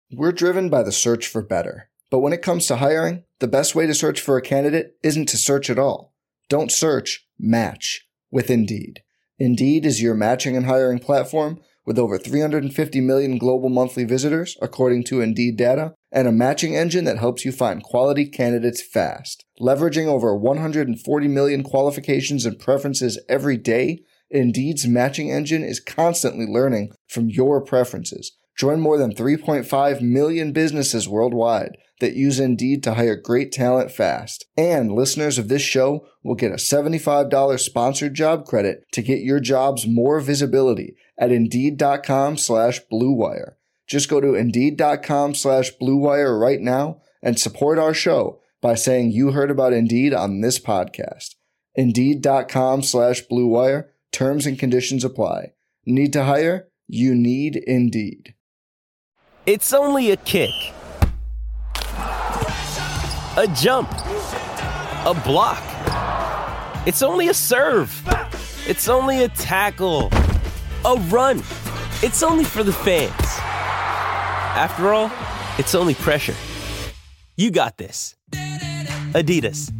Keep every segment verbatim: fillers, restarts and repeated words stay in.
We're driven by the search for better. But when it comes to hiring, the best way to search for a candidate isn't to search at all. Don't search, match with Indeed. Indeed is your matching and hiring platform with over three hundred fifty million global monthly visitors, according to Indeed data, and a matching engine that helps you find quality candidates fast. Leveraging over one hundred forty million qualifications and preferences every day, Indeed's matching engine is constantly learning from your preferences. Join more than three point five million businesses worldwide that use Indeed to hire great talent fast. And listeners of this show will get a seventy-five dollars sponsored job credit to get your jobs more visibility at Indeed.com slash Blue Wire. Just go to Indeed.com slash Blue Wire right now and support our show by saying you heard about Indeed on this podcast. Indeed.com slash Blue Wire. Terms and conditions apply. Need to hire? You need Indeed. It's only a kick, a jump, a block. It's only a serve. It's only a tackle, a run. It's only for the fans. After all, it's only pressure. You got this. Adidas.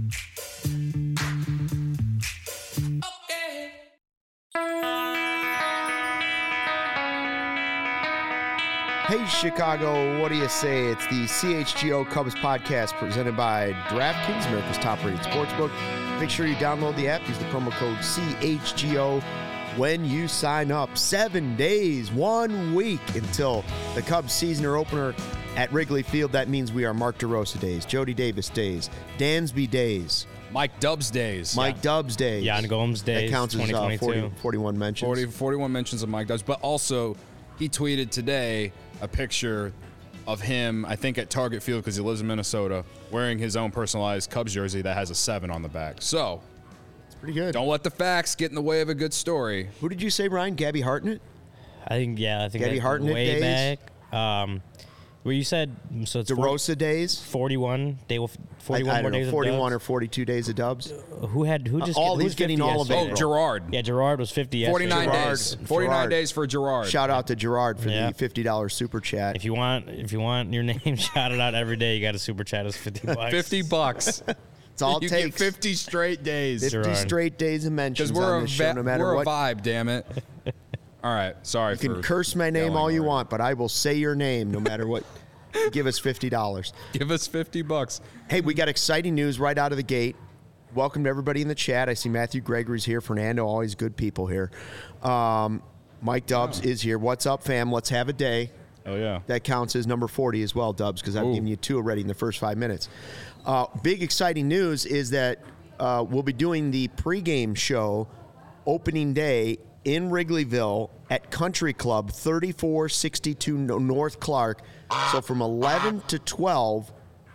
Hey, Chicago, what do you say? It's the C H G O Cubs podcast presented by DraftKings, America's top-rated sportsbook. Make sure you download the app. Use the promo code C H G O when you sign up. Seven days, one week until the Cubs season opener at Wrigley Field. That means we are Mark DeRosa days, Jody Davis days, Dansby days. Mike Dubs days. Mike yeah. Dubs days. Yan Gomes days. That counts as uh, forty, forty-one mentions. forty, forty-one mentions of Mike Dubs. But also, he tweeted today a picture of him, I think at Target Field because he lives in Minnesota, wearing his own personalized Cubs jersey that has a seven on the back. So, it's pretty good. Don't let the facts get in the way of a good story. Who did you say, Ryan? Gabby Hartnett? I think, yeah, I think Gabby Hartnett way days? back. Um, well, you said, so it's DeRosa days? forty-one, day, forty-one I, I more don't days know, forty-one of or forty-two days of Dubs. Uh, who had, who just, uh, all, who he's getting all of it. Oh, Gerard. Yeah, Gerard was fifty yesterday. forty-nine Gerard, days. forty-nine Gerard. days for Gerard. Shout out to Gerard for yeah. the fifty dollars super chat. If you want, if you want your name shouted out every day, you got to super chat us fifty bucks. fifty bucks. It's all it you takes. Get fifty straight days. fifty Gerard. straight days of mentions we're on a this show, no matter we're what. a vibe, damn it. All right, sorry. You can for curse my name yelling all you already. want, but I will say your name no matter what. Give us fifty dollars. Give us fifty bucks. Hey, we got exciting news right out of the gate. Welcome to everybody in the chat. I see Matthew Gregory's here. Fernando, always good people here. Um, Mike Dubs oh. is here. What's up, fam? Let's have a day. Oh, yeah. That counts as number forty as well, Dubs, because I've Ooh. given you two already in the first five minutes. Uh, big exciting news is that uh, we'll be doing the pregame show opening day in Wrigleyville at Country Club, thirty-four sixty-two North Clark. So from eleven to twelve,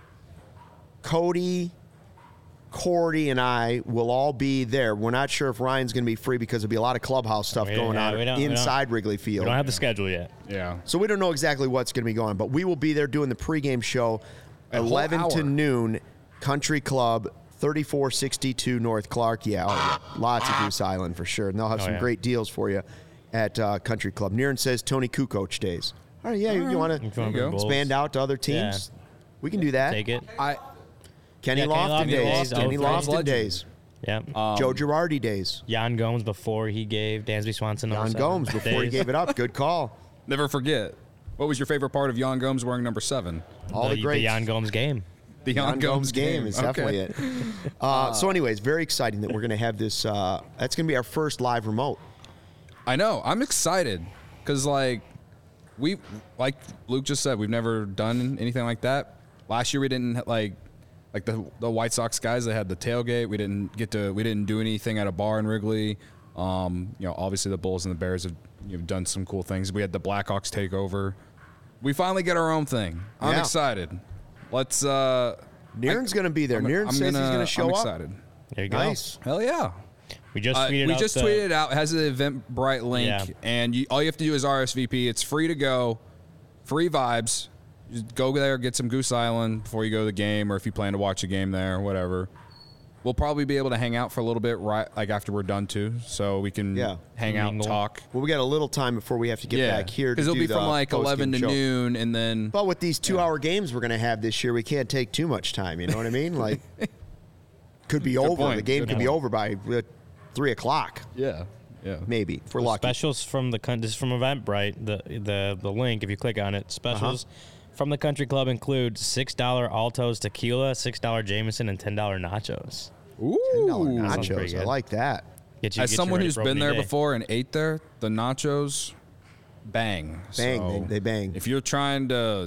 Cody, Cordy, and I will all be there. We're not sure if Ryan's going to be free because there'll be a lot of clubhouse stuff We- going yeah, on we don't- we inside don't- Wrigley We Field. don't have the schedule yet. Yeah. So we don't know exactly what's going to be going on, but we will be there doing the pregame show, A whole eleven to hour. noon, Country Club, thirty-four sixty-two North Clark. Yeah, oh, yeah. Lots of Goose Island for sure. And they'll have Oh, some yeah. great deals for you at uh, Country Club. Niren says Tony Kukoc days. All right, yeah, you, you want If you to wanna you go. bring Bulls, expand out to other teams? We can do that. Take it. I Kenny Yeah, Kenny Lofton Lofton days. days. Kenny Oh, Lofton legend. days. Yeah. um, Joe Girardi days. Jan Gomes before he gave Dansby Swanson. Don oh seven Gomes before he days. gave it up. Good call. never forget. What was your favorite part of Jan Gomes wearing number seven? All the, the, greats. the Jan Gomes game. The Jan, Jan Gomes game is Okay. definitely it. Uh, so, anyways, very exciting that we're going to have this. Uh, that's going to be our first live remote. I know. I'm excited because, like, we, like Luke just said, we've never done anything like that. Last year we didn't like, like the the White Sox guys. They had the tailgate. We didn't get to. We didn't do anything at a bar in Wrigley. Um, you know, obviously the Bulls and the Bears have you know, done some cool things. We had the Blackhawks take over. We finally get our own thing. I'm Yeah. excited. Let's. Uh, Niren's going to be there. I'm, Niren I'm says gonna, he's going to show I'm up. excited. There you go. Nice. Hell yeah. We just Uh, tweeted we out just the, tweeted it out. It has an Eventbrite link, Yeah. and you, all you have to do is R S V P. It's free to go, free vibes. Just go there, get some Goose Island before you go to the game, or if you plan to watch a game there, whatever. we'll probably be able to hang out for a little bit right like after we're done too, so we can Yeah. hang out and Mingle. talk. Well, we got a little time before we have to get Yeah, back here. because to it'll do be the from like post-game eleven to show. noon, and then But with these two-hour games we're going to have this year, we can't take too much time. You know what I mean? Like, could be over. point. The game Good could be point. over by uh, three o'clock, yeah, yeah. maybe. If we're lucky. Specials from the con- this is from Eventbrite. The the the link, if you click on it, specials from the country club include six dollar Altos tequila, six dollar Jameson, and ten dollar nachos. ten dollar Ooh. Sounds pretty nachos. I good. like that. Get you, As get you someone ready who's for been opening there day. before and ate there, the nachos bang. Bang. So They, they bang. If you're trying to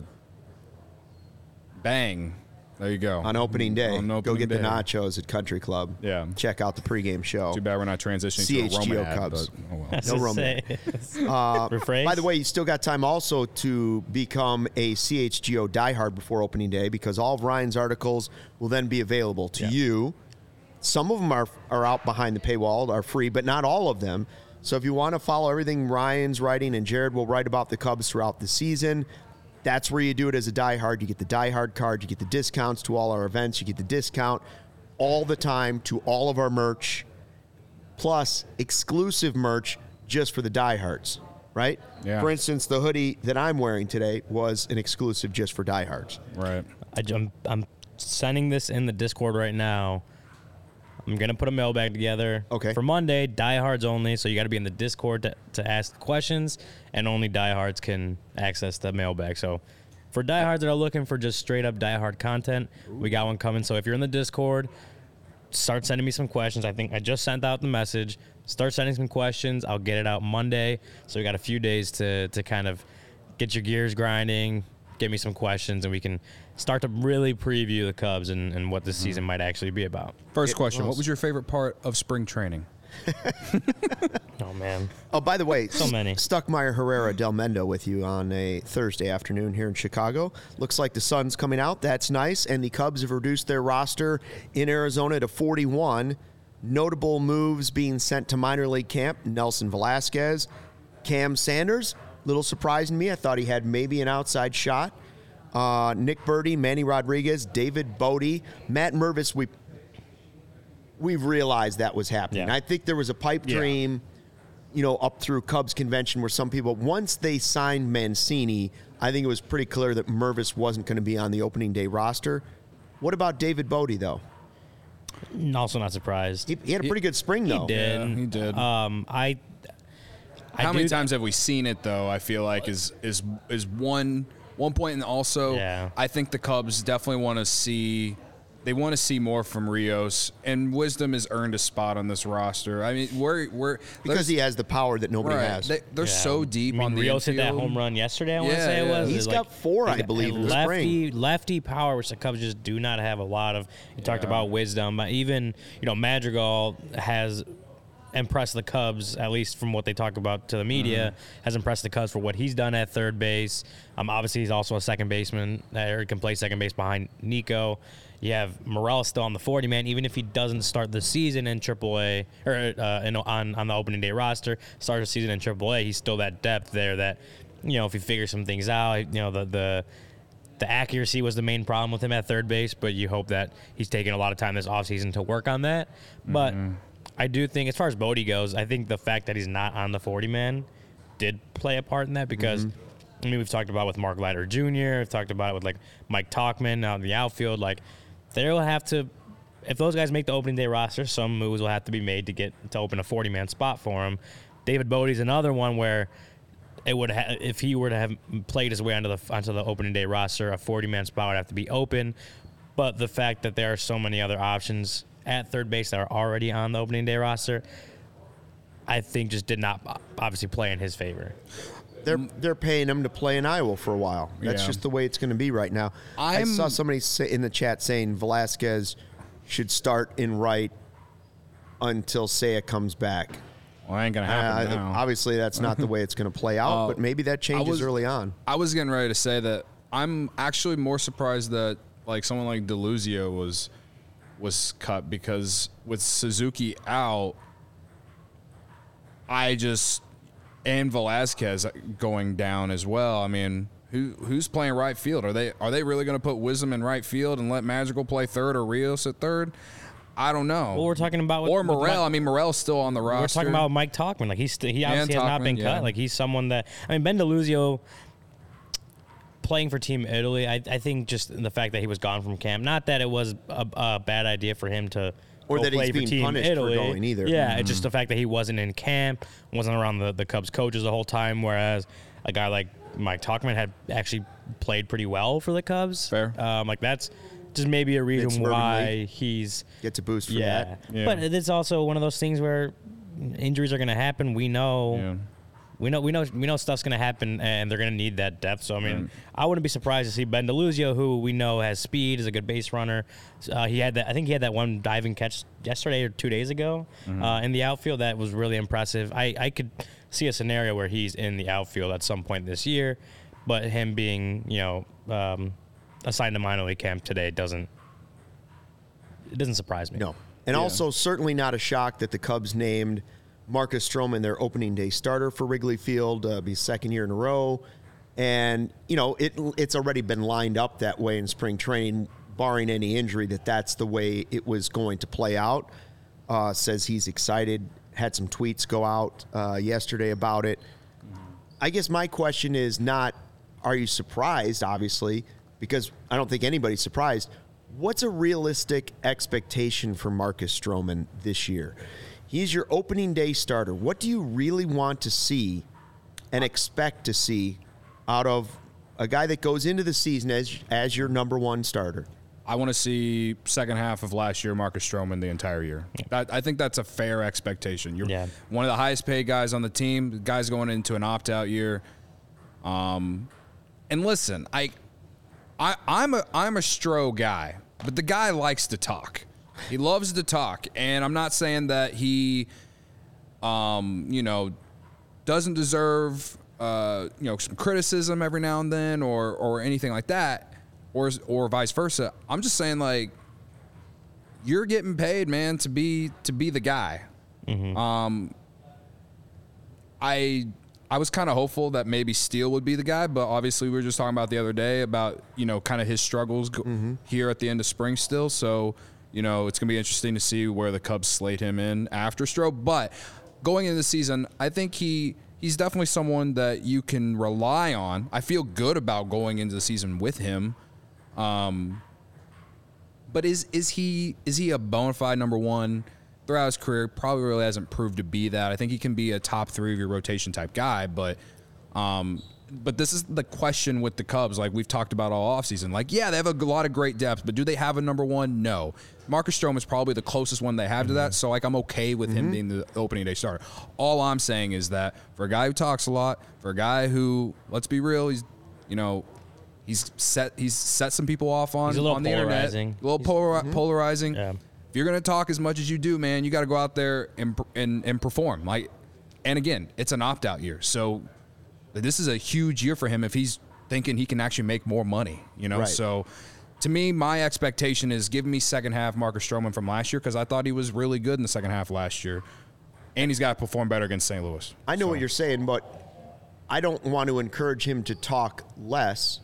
bang, there you go. On opening day, On go opening get the day. nachos at Country Club. Yeah. Check out the pregame show. Too bad we're not transitioning C H to a G O Roman ad, Cubs. but oh well. I was No gonna Roman. say. Uh, Rephrase? By the way, you still got time also to become a C H G O diehard before opening day because all of Ryan's articles will then be available to Yeah. you. Some of them are are out behind the paywall, are free, but not all of them. So if you want to follow everything Ryan's writing and Jared will write about the Cubs throughout the season, that's where you do it as a diehard. You get the diehard card, you get the discounts to all our events, you get the discount all the time to all of our merch, plus exclusive merch just for the diehards, right? Yeah. For instance, the hoodie that I'm wearing today was an exclusive just for diehards. Right. I, am I'm sending this in the Discord right now. I'm gonna put a mailbag together. Okay. For Monday, diehards only. So you got to be in the Discord to, to ask questions, and only diehards can access the mailbag. So for diehards that are looking for just straight up diehard content, we got one coming. So if you're in the Discord, start sending me some questions. I think I just sent out the message. Start sending some questions. I'll get it out Monday. So we got a few days to to kind of get your gears grinding, give me some questions, and we can start to really preview the Cubs and, and what this season might actually be about. First It question: was. what was your favorite part of spring training? Oh, man. Oh, by the way, So many. Stuckmeyer Herrera Del Mendo with you on a Thursday afternoon here in Chicago. Looks like the sun's coming out. That's nice. And the Cubs have reduced their roster in Arizona to forty-one. Notable moves being sent to minor league camp: Nelson Velasquez, Cam Sanders. Little surprising me. I thought he had maybe an outside shot. Uh, Nick Birdie, Manny Rodriguez, David Bodie, Matt Mervis. We we've realized that was happening. Yeah. I think there was a pipe Yeah. dream, you know, up through Cubs convention where some people, once they signed Mancini, I think it was pretty clear that Mervis wasn't going to be on the opening day roster. What about David Bodie, though? Also not surprised. He, he had a pretty good spring, He though. did. Yeah, he did. Um, I. I How many do- times have we seen it though? I feel like is is is one one point, and also Yeah. I think the Cubs definitely want to see. They want to see more from Rios, and Wisdom has earned a spot on this roster. I mean, we're we're Because he has the power that nobody right. has. They, they're Yeah. so deep I mean, on the Rios hit that infield. home run yesterday. I want to Yeah, say it yeah. was. He's It's got four, I he's got believe, in the lefty lefty power, which the Cubs just do not have a lot of. You talked Yeah. about Wisdom, but even you know Madrigal has impressed the Cubs, at least from what they talked about to the media, Mm-hmm. has impressed the Cubs for what he's done at third base. Um, obviously he's also a second baseman, or he can play second base behind Nico. You have Morel still on the forty man, even if he doesn't start the season in triple A or uh, in, on on the opening day roster, start the season in triple A. He's still that depth there. That you know, if he figures some things out, you know, the the the accuracy was the main problem with him at third base. But you hope that he's taking a lot of time this offseason to work on that. But I do think, as far as Bodie goes, I think the fact that he's not on the forty man did play a part in that because. I mean, we've talked about with Mark Leiter Junior We've talked about it with like Mike Talkman out in the outfield. Like, they'll have to, if those guys make the opening day roster, some moves will have to be made to get to open a forty man spot for him. David Bodie's another one where it would ha- if he were to have played his way onto the onto the opening day roster, a forty man spot would have to be open. But the fact that there are so many other options at third base that are already on the opening day roster, I think just did not obviously play in his favor. They're they're paying him to play in Iowa for a while. That's Yeah. just the way it's going to be right now. I I'm- saw somebody say in the chat saying Velasquez should start in right until Seiya comes back. Well, ain't gonna happen Uh, now. obviously, that's not the way it's going to play out, Uh, but maybe that changes was- early on. I was getting ready to say that I'm actually more surprised that like someone like DeLuzio was was cut because with Suzuki out, I just and Velasquez going down as well. I mean, who who's playing right field? Are they are they really going to put Wisdom in right field and let Magical play third or Rios at third? I don't know. Well, we're talking about with, or with Morel. Mike, I mean, Morel's still on the roster. we're talking about Mike Talkman. Like he's st- he obviously has not Talkman, been yeah. cut. Like he's someone that I mean Ben DeLuzio playing for Team Italy. I, I think just the fact that he was gone from camp. Not that it was a, a bad idea for him to. Or go that he's play for being Team punished for Italy. going either. Yeah, Mm-hmm. it's just the fact that he wasn't in camp, wasn't around the, the Cubs coaches the whole time, whereas a guy like Mike Talkman had actually played pretty well for the Cubs. Fair. Um, like that's just maybe a reason Mid-suburban why league. he's Gets a boost for yeah. that. Yeah. But it's also one of those things where injuries are going to happen. We know. Yeah. We know, we know, we know stuff's gonna happen, and they're gonna need that depth. So I mean, I wouldn't be surprised to see Ben DeLuzio, who we know has speed, is a good base runner. Uh, he had that. I think he had that one diving catch yesterday or two days ago uh, in the outfield that was really impressive. I, I could see a scenario where he's in the outfield at some point this year, but him being, you know, um, assigned to minor league camp today doesn't. It doesn't surprise me. No. And Yeah. also, certainly not a shock that the Cubs named Marcus Stroman their opening day starter for Wrigley Field, uh, be second year in a row. And, you know, it it's already been lined up that way in spring training, barring any injury, that that's the way it was going to play out. Uh, says he's excited, had some tweets go out uh, yesterday about it. I guess my question is not, are you surprised, obviously, because I don't think anybody's surprised. What's a realistic expectation for Marcus Stroman this year? He's your opening day starter. What do you really want to see and expect to see out of a guy that goes into the season as as your number one starter? I want to see second half of last year Marcus Stroman the entire year. That, I think that's a fair expectation. You're Yeah. one of the highest paid guys on the team. The guy's going into an opt out year. Um, and listen, I, I, I'm a I'm a Stro guy, but the guy likes to talk. He loves to talk, and I'm not saying that he, um, you know, doesn't deserve, uh, you know, some criticism every now and then, or or anything like that, or or vice versa. I'm just saying, like, you're getting paid, man, to be to be the guy. Mm-hmm. Um, I I was kind of hopeful that maybe Steele would be the guy, but obviously we were just talking about the other day about, you know, kind of his struggles go- Mm-hmm. here at the end of spring still. So, you know, it's going to be interesting to see where the Cubs slate him in after Stroh. But going into the season, I think he he's definitely someone that you can rely on. I feel good about going into the season with him. Um, but is is he is he a bona fide number one throughout his career? Probably really hasn't proved to be that. I think he can be a top three of your rotation type guy, but um, but this is the question with the Cubs. Like we've talked about all offseason. Like, yeah, they have a lot of great depth, but do they have a number one? No. Marcus Stroman is probably the closest one they have mm-hmm. to that. So like I'm okay with mm-hmm. him being the opening day starter. All I'm saying is that for a guy who talks a lot, for a guy who, let's be real, he's you know. He's set. He's set some people off on, He's a little on the polarizing. internet. A little He's, polar, mm-hmm. polarizing. Yeah. If you're gonna talk as much as you do, man, you got to go out there and, and and perform. Like, and again, it's an opt out year, so this is a huge year for him if he's thinking he can actually make more money. You know, Right. so to me, my expectation is give me second half Marcus Stroman from last year because I thought he was really good in the second half last year, and he's got to perform better against Saint Louis. I know So. what you're saying, but I don't want to encourage him to talk less.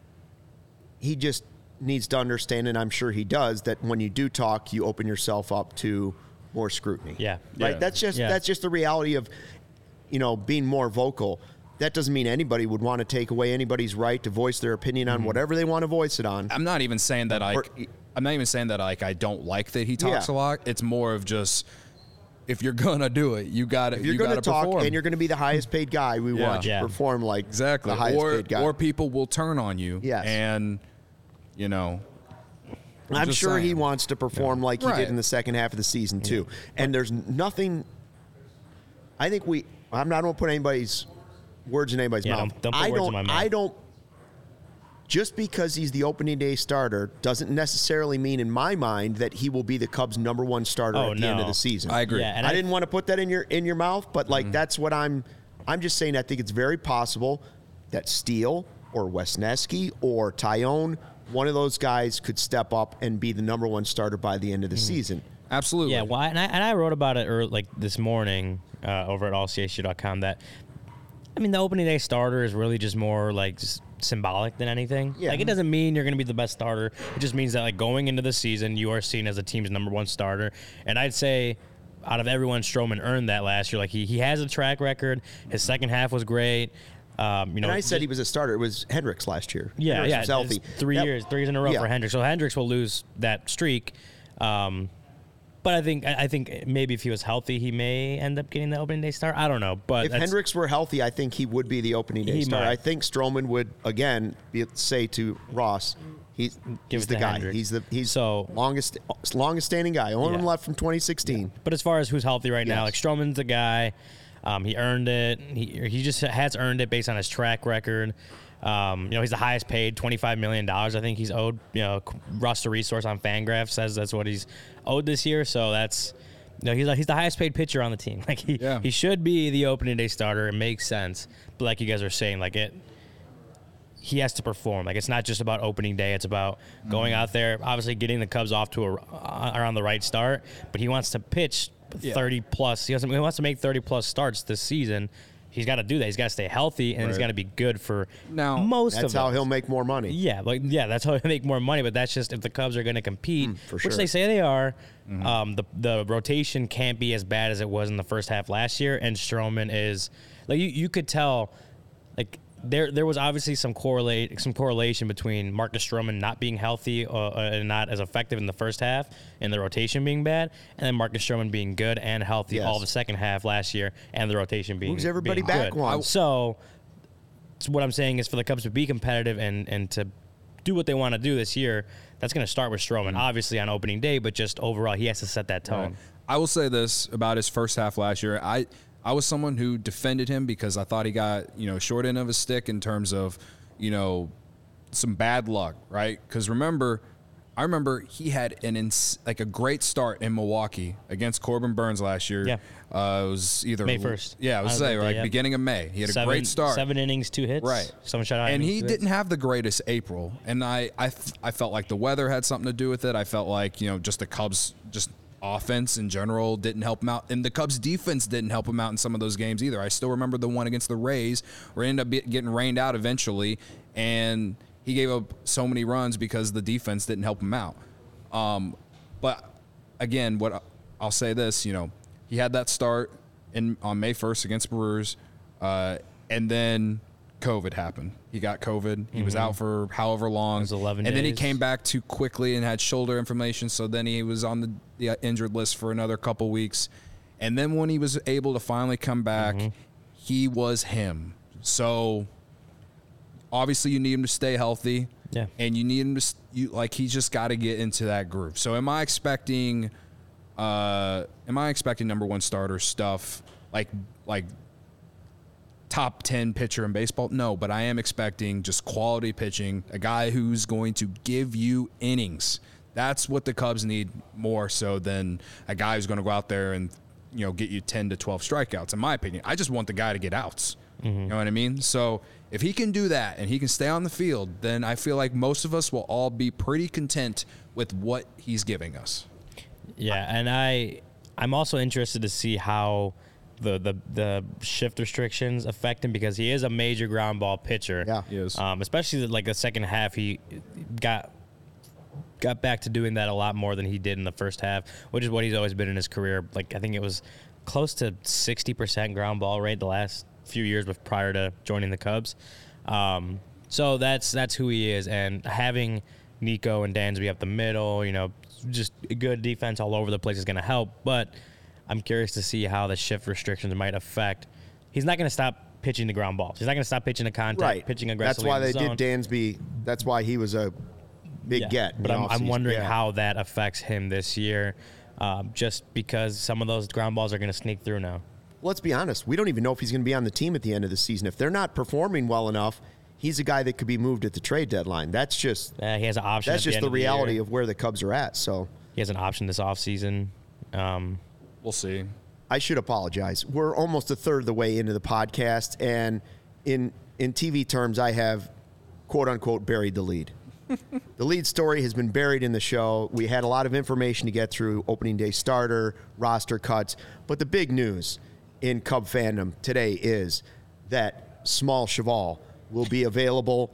He just needs to understand, and I'm sure he does, that when you do talk, you open yourself up to more scrutiny. Yeah. Right? Yeah. That's just Yeah. that's just the reality of, you know, being more vocal. That doesn't mean anybody would want to take away anybody's right to voice their opinion on whatever they want to voice it on. I'm not even saying that I. Or- I'm not even saying that like I don't like that he talks Yeah. a lot. It's more of just if you're gonna do it, you got to. If you're you going to gotta talk perform. and you're going to be the highest paid guy, we Yeah. want you Yeah. to perform like exactly, the highest or paid guy. or people will turn on you. Yes. and you know. I'm I'm just sure he saying. wants to perform like he Right. did in the second half of the season too. And there's nothing. I think we. I'm not going to put anybody's words in anybody's Yeah, mouth. don't- don't put I words don't. in my mouth. I don't. Just because he's the opening day starter doesn't necessarily mean, in my mind, that he will be the Cubs' number one starter Oh, at the end no. of the season. I agree. Yeah, and I, I- didn't want to put that in your in your mouth, but like Mm-hmm. that's what I'm. I'm just saying. I think it's very possible that Steele or Wesneski or Tyone, one of those guys, could step up and be the number one starter by the end of the Mm-hmm. season. Absolutely. Yeah, well, I- and I, and I wrote about it early, like this morning uh, over at all c h u dot com that, I mean, the opening day starter is really just more like s- symbolic than anything. Yeah. Like, it doesn't mean you're going to be the best starter. It just means that, like, going into the season, you are seen as the team's number one starter. And I'd say out of everyone, Stroman earned that last year. Like, he, he has a track record. His second half was great. Um, you know, And I said just, he was a starter. It was Hendricks last year. Yeah, Hendricks yeah. was healthy. It's Three That- years, three years in a row Yeah. for Hendricks. So Hendricks will lose that streak. Um, but I think I think maybe if he was healthy, he may end up getting the opening day start. I don't know. But If that's- Hendricks were healthy, I think he would be the opening day He starter. might. I think Stroman would again be, say to Ross, he's, Give he's it the to guy. Hendricks. He's the he's So- longest longest standing guy. Only one Yeah. left from twenty sixteen. But as far as who's healthy right now, like Yes. Stroman's the guy. Um, he earned it. He he just has earned it based on his track record. Um, you know, he's the highest paid, twenty-five million dollars. I think he's owed. You know, Roster Resource on Fangraphs says that's what he's owed this year. So that's, you know, he's he's the highest paid pitcher on the team. Like he Yeah. he should be the opening day starter. It makes sense. But like you guys are saying, like it. He has to perform. Like, it's not just about opening day. It's about going out there, obviously getting the Cubs off to a uh, around the right start. But he wants to pitch thirty plus. He, doesn't, he wants to make thirty plus starts this season. He's got to do that. He's got to stay healthy, and he's Right. got to be good for Now- most That's of how us. he'll make more money. Yeah, like yeah, that's how he'll make more money. But that's just if the Cubs are going to compete, Mm, for which sure. they say they are. Um, the the rotation can't be as bad as it was in the first half last year. And Stroman is like you, you could tell, like there there was obviously some correlate some correlation between Marcus Stroman not being healthy uh, and not as effective in the first half, and the rotation being bad, and then Marcus Stroman being good and healthy Yes. all the second half last year, and the rotation being Moves everybody being back good. one. So. So what I'm saying is for the Cubs to be competitive and, and to do what they want to do this year, that's going to start with Stroman, obviously on opening day, but just overall, he has to set that tone. Right. I will say this about his first half last year. I I was someone who defended him because I thought he got, you know, short end of his stick in terms of, you know, some bad luck, right? Because remember, I remember he had an ins- like a great start in Milwaukee against Corbin Burns last year. Yeah. Uh, it was either May first. Yeah, I was On saying birthday, like yeah. beginning of May. He had a Seven, great start. Seven innings, two hits. Right. Someone shut out. And innings, he two didn't hits. have the greatest April. And I, I, f- I felt like the weather had something to do with it. I felt like, you know, just the Cubs, just offense in general didn't help him out. And the Cubs defense didn't help him out in some of those games either. I still remember the one against the Rays where he ended up be- getting rained out eventually. And he gave up so many runs because the defense didn't help him out. Um, but again, what I- I'll say this, you know, he had that start in on May first against Brewers, uh, and then COVID happened. He got COVID. He was out for however long. was eleven and then he days. came back too quickly and had shoulder inflammation. So then he was on the, the injured list for another couple weeks. And then when he was able to finally come back, he was him. So obviously you need him to stay healthy. Yeah. And you need him to s- you like he's just got to get into that groove. So am I expecting uh am I expecting number one starter stuff like like top ten pitcher in baseball? No, but I am expecting just quality pitching, a guy who's going to give you innings. That's what the Cubs need more so than a guy who's going to go out there and, you know, get you ten to twelve strikeouts, in my opinion. I just want the guy to get outs. You know what I mean? So if he can do that and he can stay on the field, then I feel like most of us will all be pretty content with what he's giving us. Yeah, and I I'm also interested to see how the the the shift restrictions affect him because he is a major ground ball pitcher. Yeah. He is. Um, especially like the second half, he got got back to doing that a lot more than he did in the first half, which is what he's always been in his career. Like I think it was close to sixty percent ground ball rate the last few years with prior to joining the Cubs. Um, so that's that's who he is, and having Nico and Dansby up the middle, you know, just a good defense all over the place is going to help. But I'm curious to see how the shift restrictions might affect. He's not going to stop pitching the ground balls. He's not going to stop pitching the contact, Right. pitching That's aggressively. why in the they zone. did Dansby. That's why he was a big Yeah, get. But in the I'm, I'm offseason. wondering Yeah. how that affects him this year, um, just because some of those ground balls are going to sneak through now. Let's be honest. We don't even know if he's going to be on the team at the end of the season. If they're not performing well enough, he's a guy that could be moved at the trade deadline. That's just Uh, he has an option. that's at the just end the of reality year. of where the Cubs are at. So He has an option this offseason. Um, We'll see. I should apologize. We're almost a third of the way into the podcast, and in in T V terms, I have quote unquote buried the lead. The lead story has been buried in the show. We had a lot of information to get through: opening day starter, roster cuts. But the big news in Cub fandom today is that Small Cheval will be available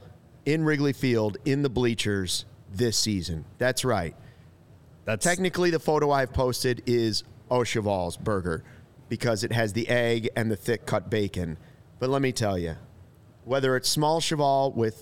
in Wrigley Field in the bleachers this season. That's right. That's Technically, the photo I've posted is Au Cheval's burger because it has the egg and the thick cut bacon. But let me tell you, whether it's small cheval with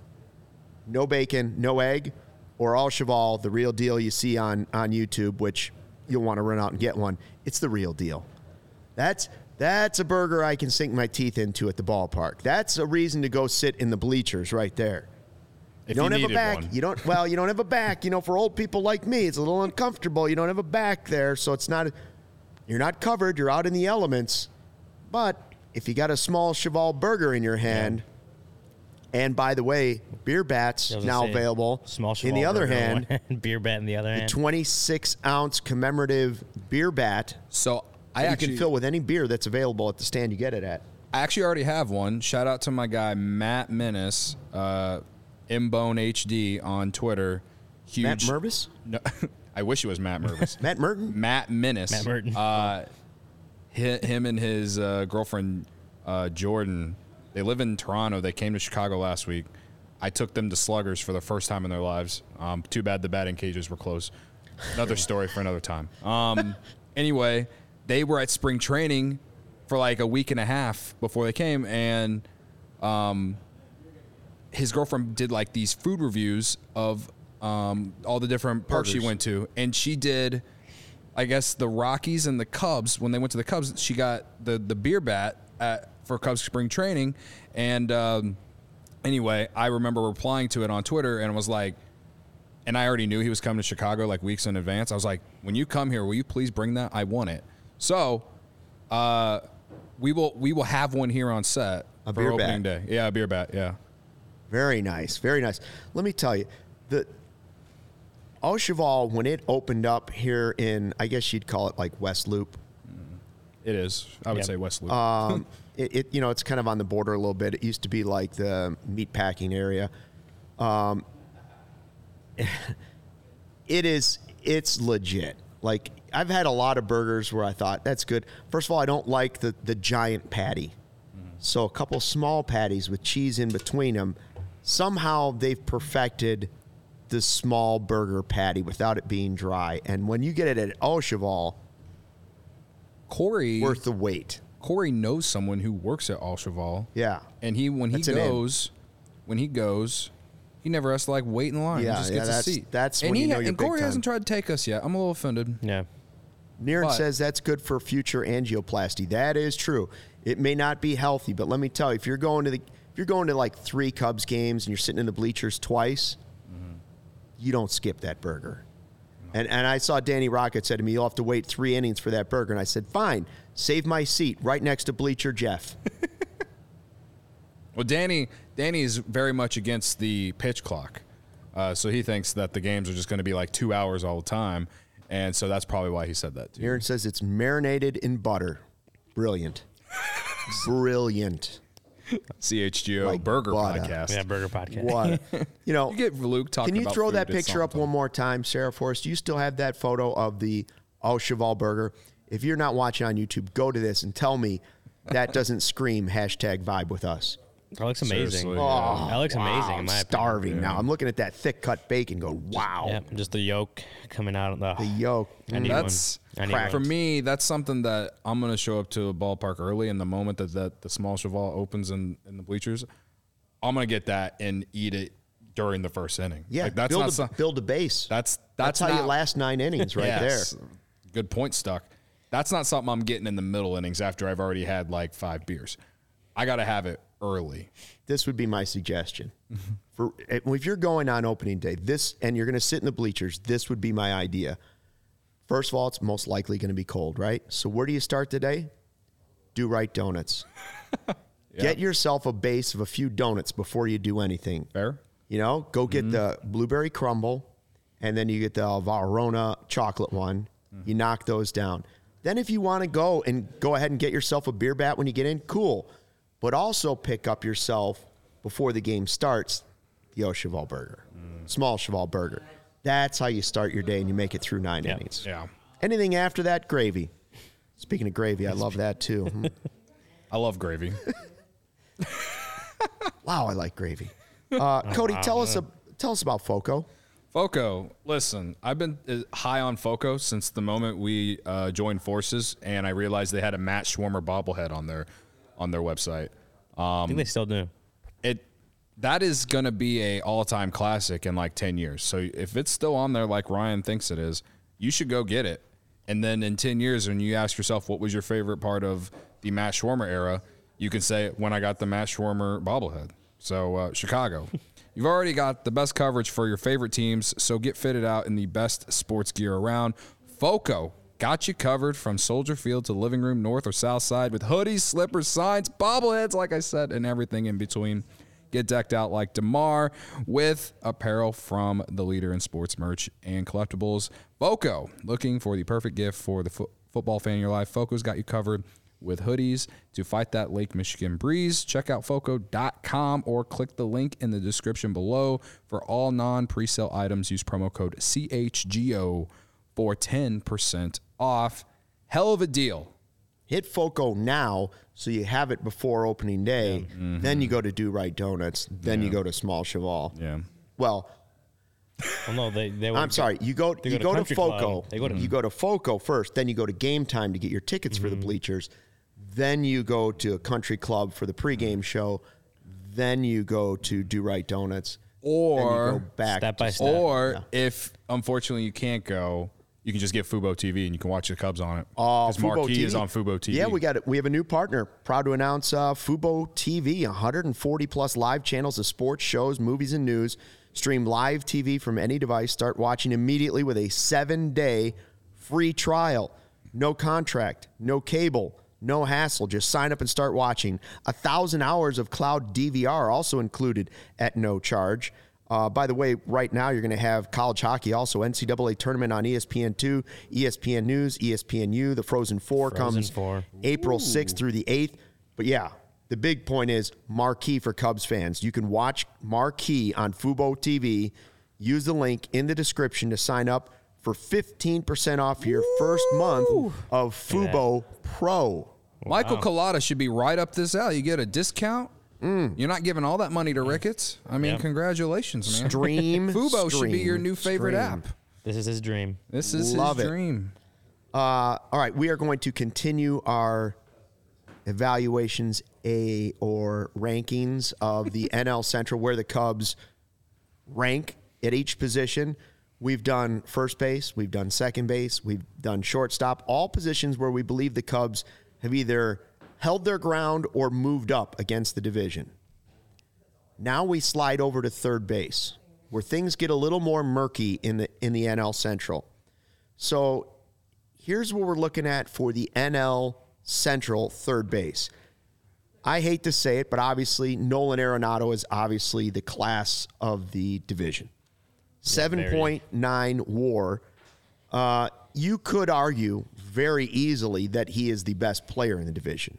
no bacon, no egg, or Au Cheval, the real deal you see on, on YouTube, which you'll want to run out and get one, it's the real deal. That's that's a burger I can sink my teeth into at the ballpark. That's a reason to go sit in the bleachers right there. if You don't you have a needed back. one. You don't. Well, you don't have a back. You know, for old people like me, it's a little uncomfortable. You don't have a back there, so it's not. You're not covered. You're out in the elements. But if you got a small Cheval burger in your hand, and by the way, beer bats I was gonna now say, available. Small in Cheval the other burger on hand, one hand, beer bat in the other hand. twenty-six ounce commemorative beer bat. So I that actually you can fill with any beer that's available at the stand you get it at. I actually already have one. Shout out to my guy Matt Menace, uh, Mbone H D on Twitter. Huge. Matt Mervis? No, I wish it was Matt Mervis. Matt Merton? Matt Menace. Matt Merton. Uh, hi- him and his uh, girlfriend uh, Jordan. They live in Toronto. They came to Chicago last week. I took them to Sluggers for the first time in their lives. Um, too bad the batting cages were closed. Another story for another time. Um, anyway, they were at spring training for like a week and a half before they came, and um, his girlfriend did like these food reviews of um, all the different parks she Burgers. went to, and she did, I guess, the Rockies and the Cubs. When they went to the Cubs, she got the the beer bat at, for Cubs spring training, and um, anyway, I remember replying to it on Twitter, and it was like, and I already knew he was coming to Chicago like weeks in advance. I was like, when you come here, will you please bring that? I want it. So, uh, we will we will have one here on set A for beer opening bat. day. Yeah, a beer bat. Yeah. Very nice, very nice. Let me tell you, the Au Cheval, when it opened up here in, I guess you'd call it like West Loop. It is. I would Yep. say West Loop. Um, it, it, you know, it's kind of on the border a little bit. It used to be like the meat packing area. Um, it is, it's legit. Like, I've had a lot of burgers where I thought, that's good. First of all, I don't like the, the giant patty. So a couple small patties with cheese in between them. Somehow they've perfected the small burger patty without it being dry. And when you get it at Au Cheval, Corey worth the wait. Corey knows someone who works at Au Cheval. Yeah. And he when he That's an in. goes when he goes, he never has to like wait in line. Yeah, he just yeah, gets that's- a seat. that's and when he, you know and you're big Corey time. hasn't tried to take us yet. I'm a little offended. Yeah. Niren But- says that's good for future angioplasty. That is true. It may not be healthy, but let me tell you, if you're going to the if you're going to like three Cubs games and you're sitting in the bleachers twice, you don't skip that burger. And and I saw Danny Rocket said to me, "You'll have to wait three innings for that burger." And I said, "Fine, save my seat right next to bleacher Jeff." Well, Danny Danny is very much against the pitch clock, uh, so he thinks that the games are just going to be like two hours all the time, and so that's probably why he said that too. Niren says it's marinated in butter. Brilliant. Brilliant. C H G O Like Burger butter. Podcast. Yeah, burger podcast. What? You know, You get Luke talking can you about throw food, that it's picture up something. one more time, Sarah Forrest? Do you still have that photo of the Au Cheval burger? If you're not watching on YouTube, go to this and tell me that doesn't scream hashtag vibe with us. That looks amazing. Seriously, Oh, That looks amazing. Wow, in my I'm opinion. starving now. I'm looking at that thick cut bacon going, wow. Yeah, just the yolk coming out of the. The yolk. I need That's one. I need crack. one. For me, that's something that I'm going to show up to a ballpark early. In the moment that, that the small Cheval opens in, in the bleachers, I'm going to get that and eat it during the first inning. Yeah, like, that's build, not a, so- build a base. that's That's that's, how not, you last nine innings right Yes. there. Good point, Stuck. That's not something I'm getting in the middle innings after I've already had like five beers. I got to have it early. This would be my suggestion. For if you're going on opening day, this and you're going to sit in the bleachers, this would be my idea. First of all, it's most likely going to be cold, right? So where do you start the day? Do right donuts. Get yourself a base of a few donuts before you do anything. Fair? You know, go get the blueberry crumble, and then you get the Valrhona chocolate one. You knock those down. Then if you want to go and go ahead and get yourself a beer bat when you get in, cool. But also pick up yourself, before the game starts, the Au Cheval burger. Small Cheval burger. That's how you start your day and you make it through nine Yeah. innings. Yeah. Anything after that, gravy. Speaking of gravy, I love that too. Hmm. I love gravy. Wow, I like gravy. Uh, Cody, wow. tell us a, tell us about Foco. Foco, listen, I've been uh, high on Foco since the moment we uh, joined forces, and I realized they had a Matt Schwarmer bobblehead on their on their website. I think they still do. It that is going to be a all-time classic in like ten years. So if it's still on there like Ryan thinks it is, you should go get it. And then in ten years, when you ask yourself what was your favorite part of the Matt Schwarmer era, you can say when I got the Matt Schwarmer bobblehead. So uh, Chicago, you've already got the best coverage for your favorite teams, so get fitted out in the best sports gear around. Foco got you covered from Soldier Field to Living Room, North or South Side, with hoodies, slippers, signs, bobbleheads, like I said, and everything in between. Get decked out like DeMar with apparel from the leader in sports merch and collectibles. Foco, looking for the perfect gift for the fo- football fan in your life. Foco's got you covered with hoodies to fight that Lake Michigan breeze. Check out foco dot com or click the link in the description below for all non-presale items. Use promo code C H G O for ten percent off. Hell of a deal. Hit Foco now so you have it before opening day. Yeah. Mm-hmm. Then you go to Do Right Donuts. Then yeah. you go to Small Cheval. Yeah. Well, well no, they, they I'm sorry. You go you go, go to, to Foco. They go to, you go to Foco first. Then you go to Game Time to get your tickets mm-hmm. for the bleachers. Then you go to a country club for the pregame show. Then you go to Do Right Donuts. Or go back step by step. Or yeah. if unfortunately you can't go, you can just get Fubo T V and you can watch the Cubs on it. Oh, Because Marquee is on Fubo T V. Yeah, we got it. We have a new partner. Proud to announce uh, Fubo T V, one hundred forty plus live channels of sports, shows, movies, and news. Stream live T V from any device. Start watching immediately with a seven-day free trial. No contract, no cable, no hassle. Just sign up and start watching. A thousand hours of cloud D V R also included at no charge. Uh, by the way, right now you're going to have college hockey, also N C double A tournament on E S P N two, E S P N News, E S P N U. The Frozen Four Frozen comes Four. April sixth through the eighth. But yeah, the big point is Marquee for Cubs fans. You can watch Marquee on Fubo T V. Use the link in the description to sign up for fifteen percent off your Woo! first month of Fubo Pro. Michael wow. Collada should be right up this alley. You get a discount. Mm. You're not giving all that money to Ricketts. I mean, yep. congratulations, man. Stream. Fubo stream, should be your new favorite stream. app. This is his dream. This is Love his it. dream. Uh, all right, we are going to continue our evaluations a or rankings of the N L Central, where the Cubs rank at each position. We've done first base, we've done second base, we've done shortstop, all positions where we believe the Cubs have either held their ground or moved up against the division. Now we slide over to third base, where things get a little more murky in the in the N L Central. So here's what we're looking at for the N L Central third base. I hate to say it, but obviously Nolan Arenado is obviously the class of the division. seven point nine WAR. Uh, you could argue very easily that he is the best player in the division.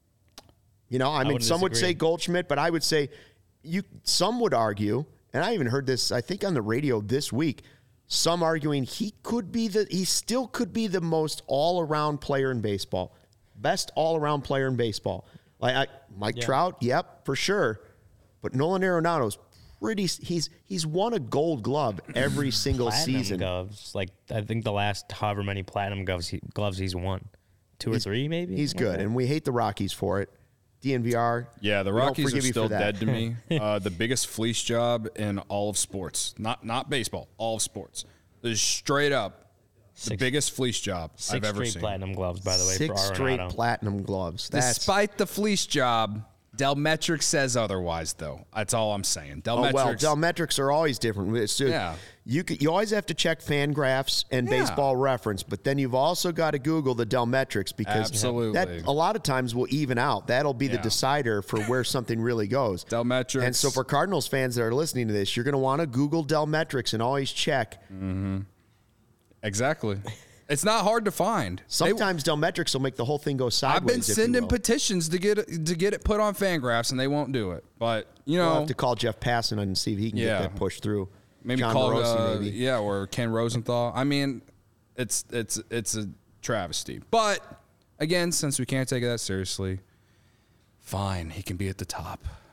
You know, I, I mean, some would say Goldschmidt, but I would say you. Some would argue, and I even heard this, I think, on the radio this week. Some arguing he could be the, he still could be the most all-around player in baseball, best all-around player in baseball. Like I, Mike yeah. Trout, yep, for sure. But Nolan Arenado's pretty. He's he's won a Gold Glove every single platinum season. Gloves, like I think the last however many platinum gloves he, gloves he's won, two he's, or three maybe. He's good, okay. And we hate the Rockies for it. D N V R. Yeah, the Rockies are still dead to me. Uh, the biggest fleece job in all of sports, not not baseball, all of sports. There's straight up the six, biggest fleece job I've ever six seen. straight platinum gloves, by the way. Six for straight Arenado. platinum gloves. That's, Despite the fleece job, Delmetrics says otherwise, though. That's all I'm saying. Delmetrics. Oh, well, Delmetrics are always different. It's just, yeah. You, could, you always have to check Fangraphs and yeah. Baseball Reference, but then you've also got to Google the Delmetrics because Absolutely. that a lot of times will even out. That'll be yeah. the decider for where something really goes. Delmetrics. And so for Cardinals fans that are listening to this, you're going to want to Google Delmetrics and always check. Mm-hmm. Exactly. It's not hard to find. Sometimes they, Delmetrics will make the whole thing go sideways. I've been sending petitions to get it, to get it put on Fangraphs, and they won't do it. But you know, we'll have to call Jeff Passan and see if he can yeah. get that pushed through. Maybe John call Morosi, uh, maybe. yeah, or Ken Rosenthal. I mean, it's it's it's a travesty. But again, since we can't take it that seriously, fine, he can be at the top.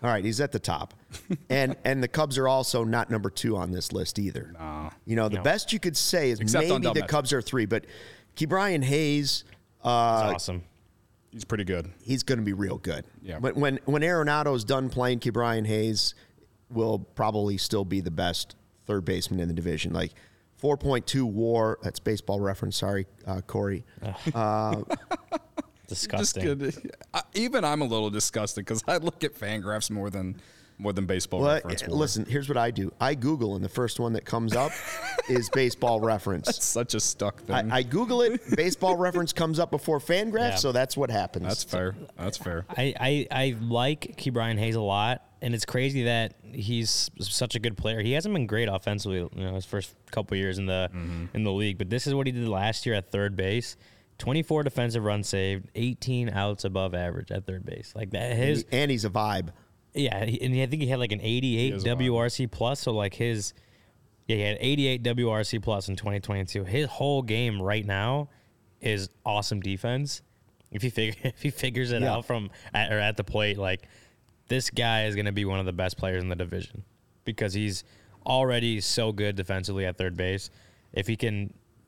All right, he's at the top. and and the Cubs are also not number two on this list either. No. You know, the No. best you could say is Except on maybe the Delmecchio. Cubs are three, but Ke'Bryan Hayes, uh, That's awesome. He's pretty good. he's going to be real good. Yeah. But when when Arenado's done playing, Ke'Bryan Hayes will probably still be the best third baseman in the division. Like four point two WAR. That's Baseball Reference. Sorry, uh, Corey. Uh, Just Disgusting. kidding. I, even I'm a little disgusted because I look at Fangraphs more than more than Baseball well, Reference. uh, more. listen, here's what I do. I Google, and the first one that comes up is Baseball Reference. Such a stuck thing. I, I Google it. Baseball Reference comes up before Fangraphs, Yeah. so that's what happens. That's fair. That's fair. I, I, I like Ke'Bryan Hayes a lot, and it's crazy that he's such a good player. He hasn't been great offensively, you know, his first couple years in the Mm-hmm. in the league, but this is what he did last year at third base. twenty-four defensive runs saved, eighteen outs above average at third base. Like that, his and he's a vibe. yeah, he- and I think he had like an He eighty-eight is a W R C plus. So like his, yeah, he had eighty-eight W R C plus in twenty twenty-two. His whole game right now is awesome defense. If he figure if he figures it Yeah. out from at, or at the plate, like this guy is going to be one of the best players in the division because he's already so good defensively at third base. If he can,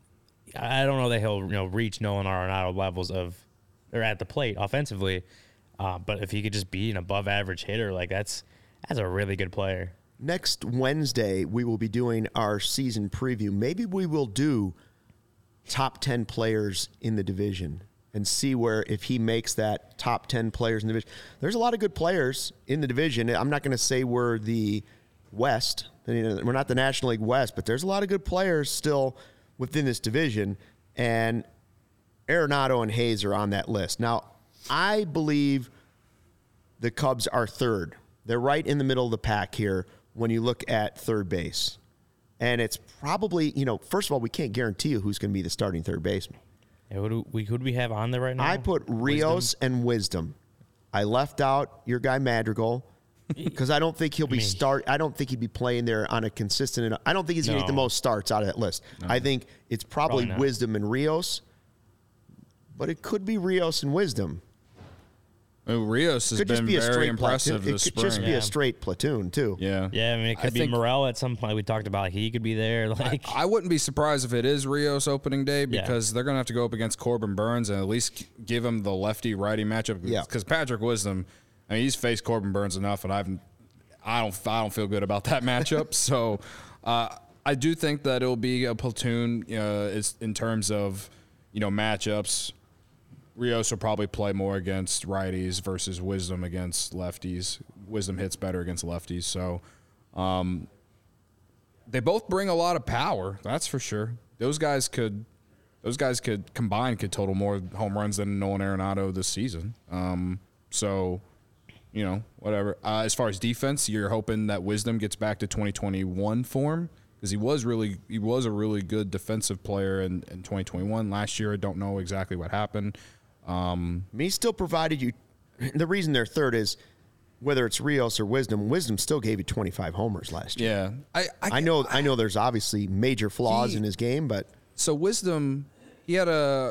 I don't know that he'll you know reach Nolan Arenado levels of or at the plate offensively. Uh, but if he could just be an above average hitter, like that's that's a really good player. Next Wednesday, we will be doing our season preview. Maybe we will do top ten players in the division and see where if he makes that top ten players in the division. There's a lot of good players in the division. I'm not going to say we're the West. You know, we're not the National League West, but there's a lot of good players still within this division. And Arenado and Hayes are on that list. Now, I believe the Cubs are third. They're right in the middle of the pack here when you look at third base. And it's probably, you know, first of all, we can't guarantee you who's going to be the starting third baseman. Yeah, who do we who do we have on there right now? I put Rios Wisdom? and Wisdom. I left out your guy Madrigal because I don't think he'll be mean- start. I don't think he'd be playing there on a consistent. enough- I don't think he's going to get the No. most starts out of that list. I think it's probably, Probably not. Wisdom and Rios, but it could be Rios and Wisdom. I mean, Rios has Could just been be a very straight impressive platoon. It this could spring. just be Yeah. a straight platoon too. yeah. Yeah, I mean it I could be think- Morel at some point. We talked about he could be there. Like I wouldn't be surprised if it is Rios opening day Yeah. because they're going to have to go up against Corbin Burns and at least give him the lefty-righty matchup. Yeah. Because Patrick Wisdom, I mean, he's faced Corbin Burns enough, and I've, I don't, I don't feel good about that matchup. So, uh, I do think that it'll be a platoon. Uh, is in terms of, you know, matchups. Rios will probably play more against righties versus Wisdom against lefties. Wisdom hits better against lefties, so. Um, They both bring a lot of power, that's for sure. Those guys could, those guys could combine could total more home runs than Nolan Arenado this season. Um, so, you know, whatever. Uh, as far as defense, you're hoping that Wisdom gets back to twenty twenty-one form because he was really, he was a really good defensive player in, in twenty twenty-one. Last year, I don't know exactly what happened. Um, I mean, he still provided you. The reason they're third is whether it's Rios or Wisdom. Wisdom still gave you twenty-five homers last year. yeah, I, I, I know. I know. There's obviously major flaws He- in his game, but So Wisdom, he had a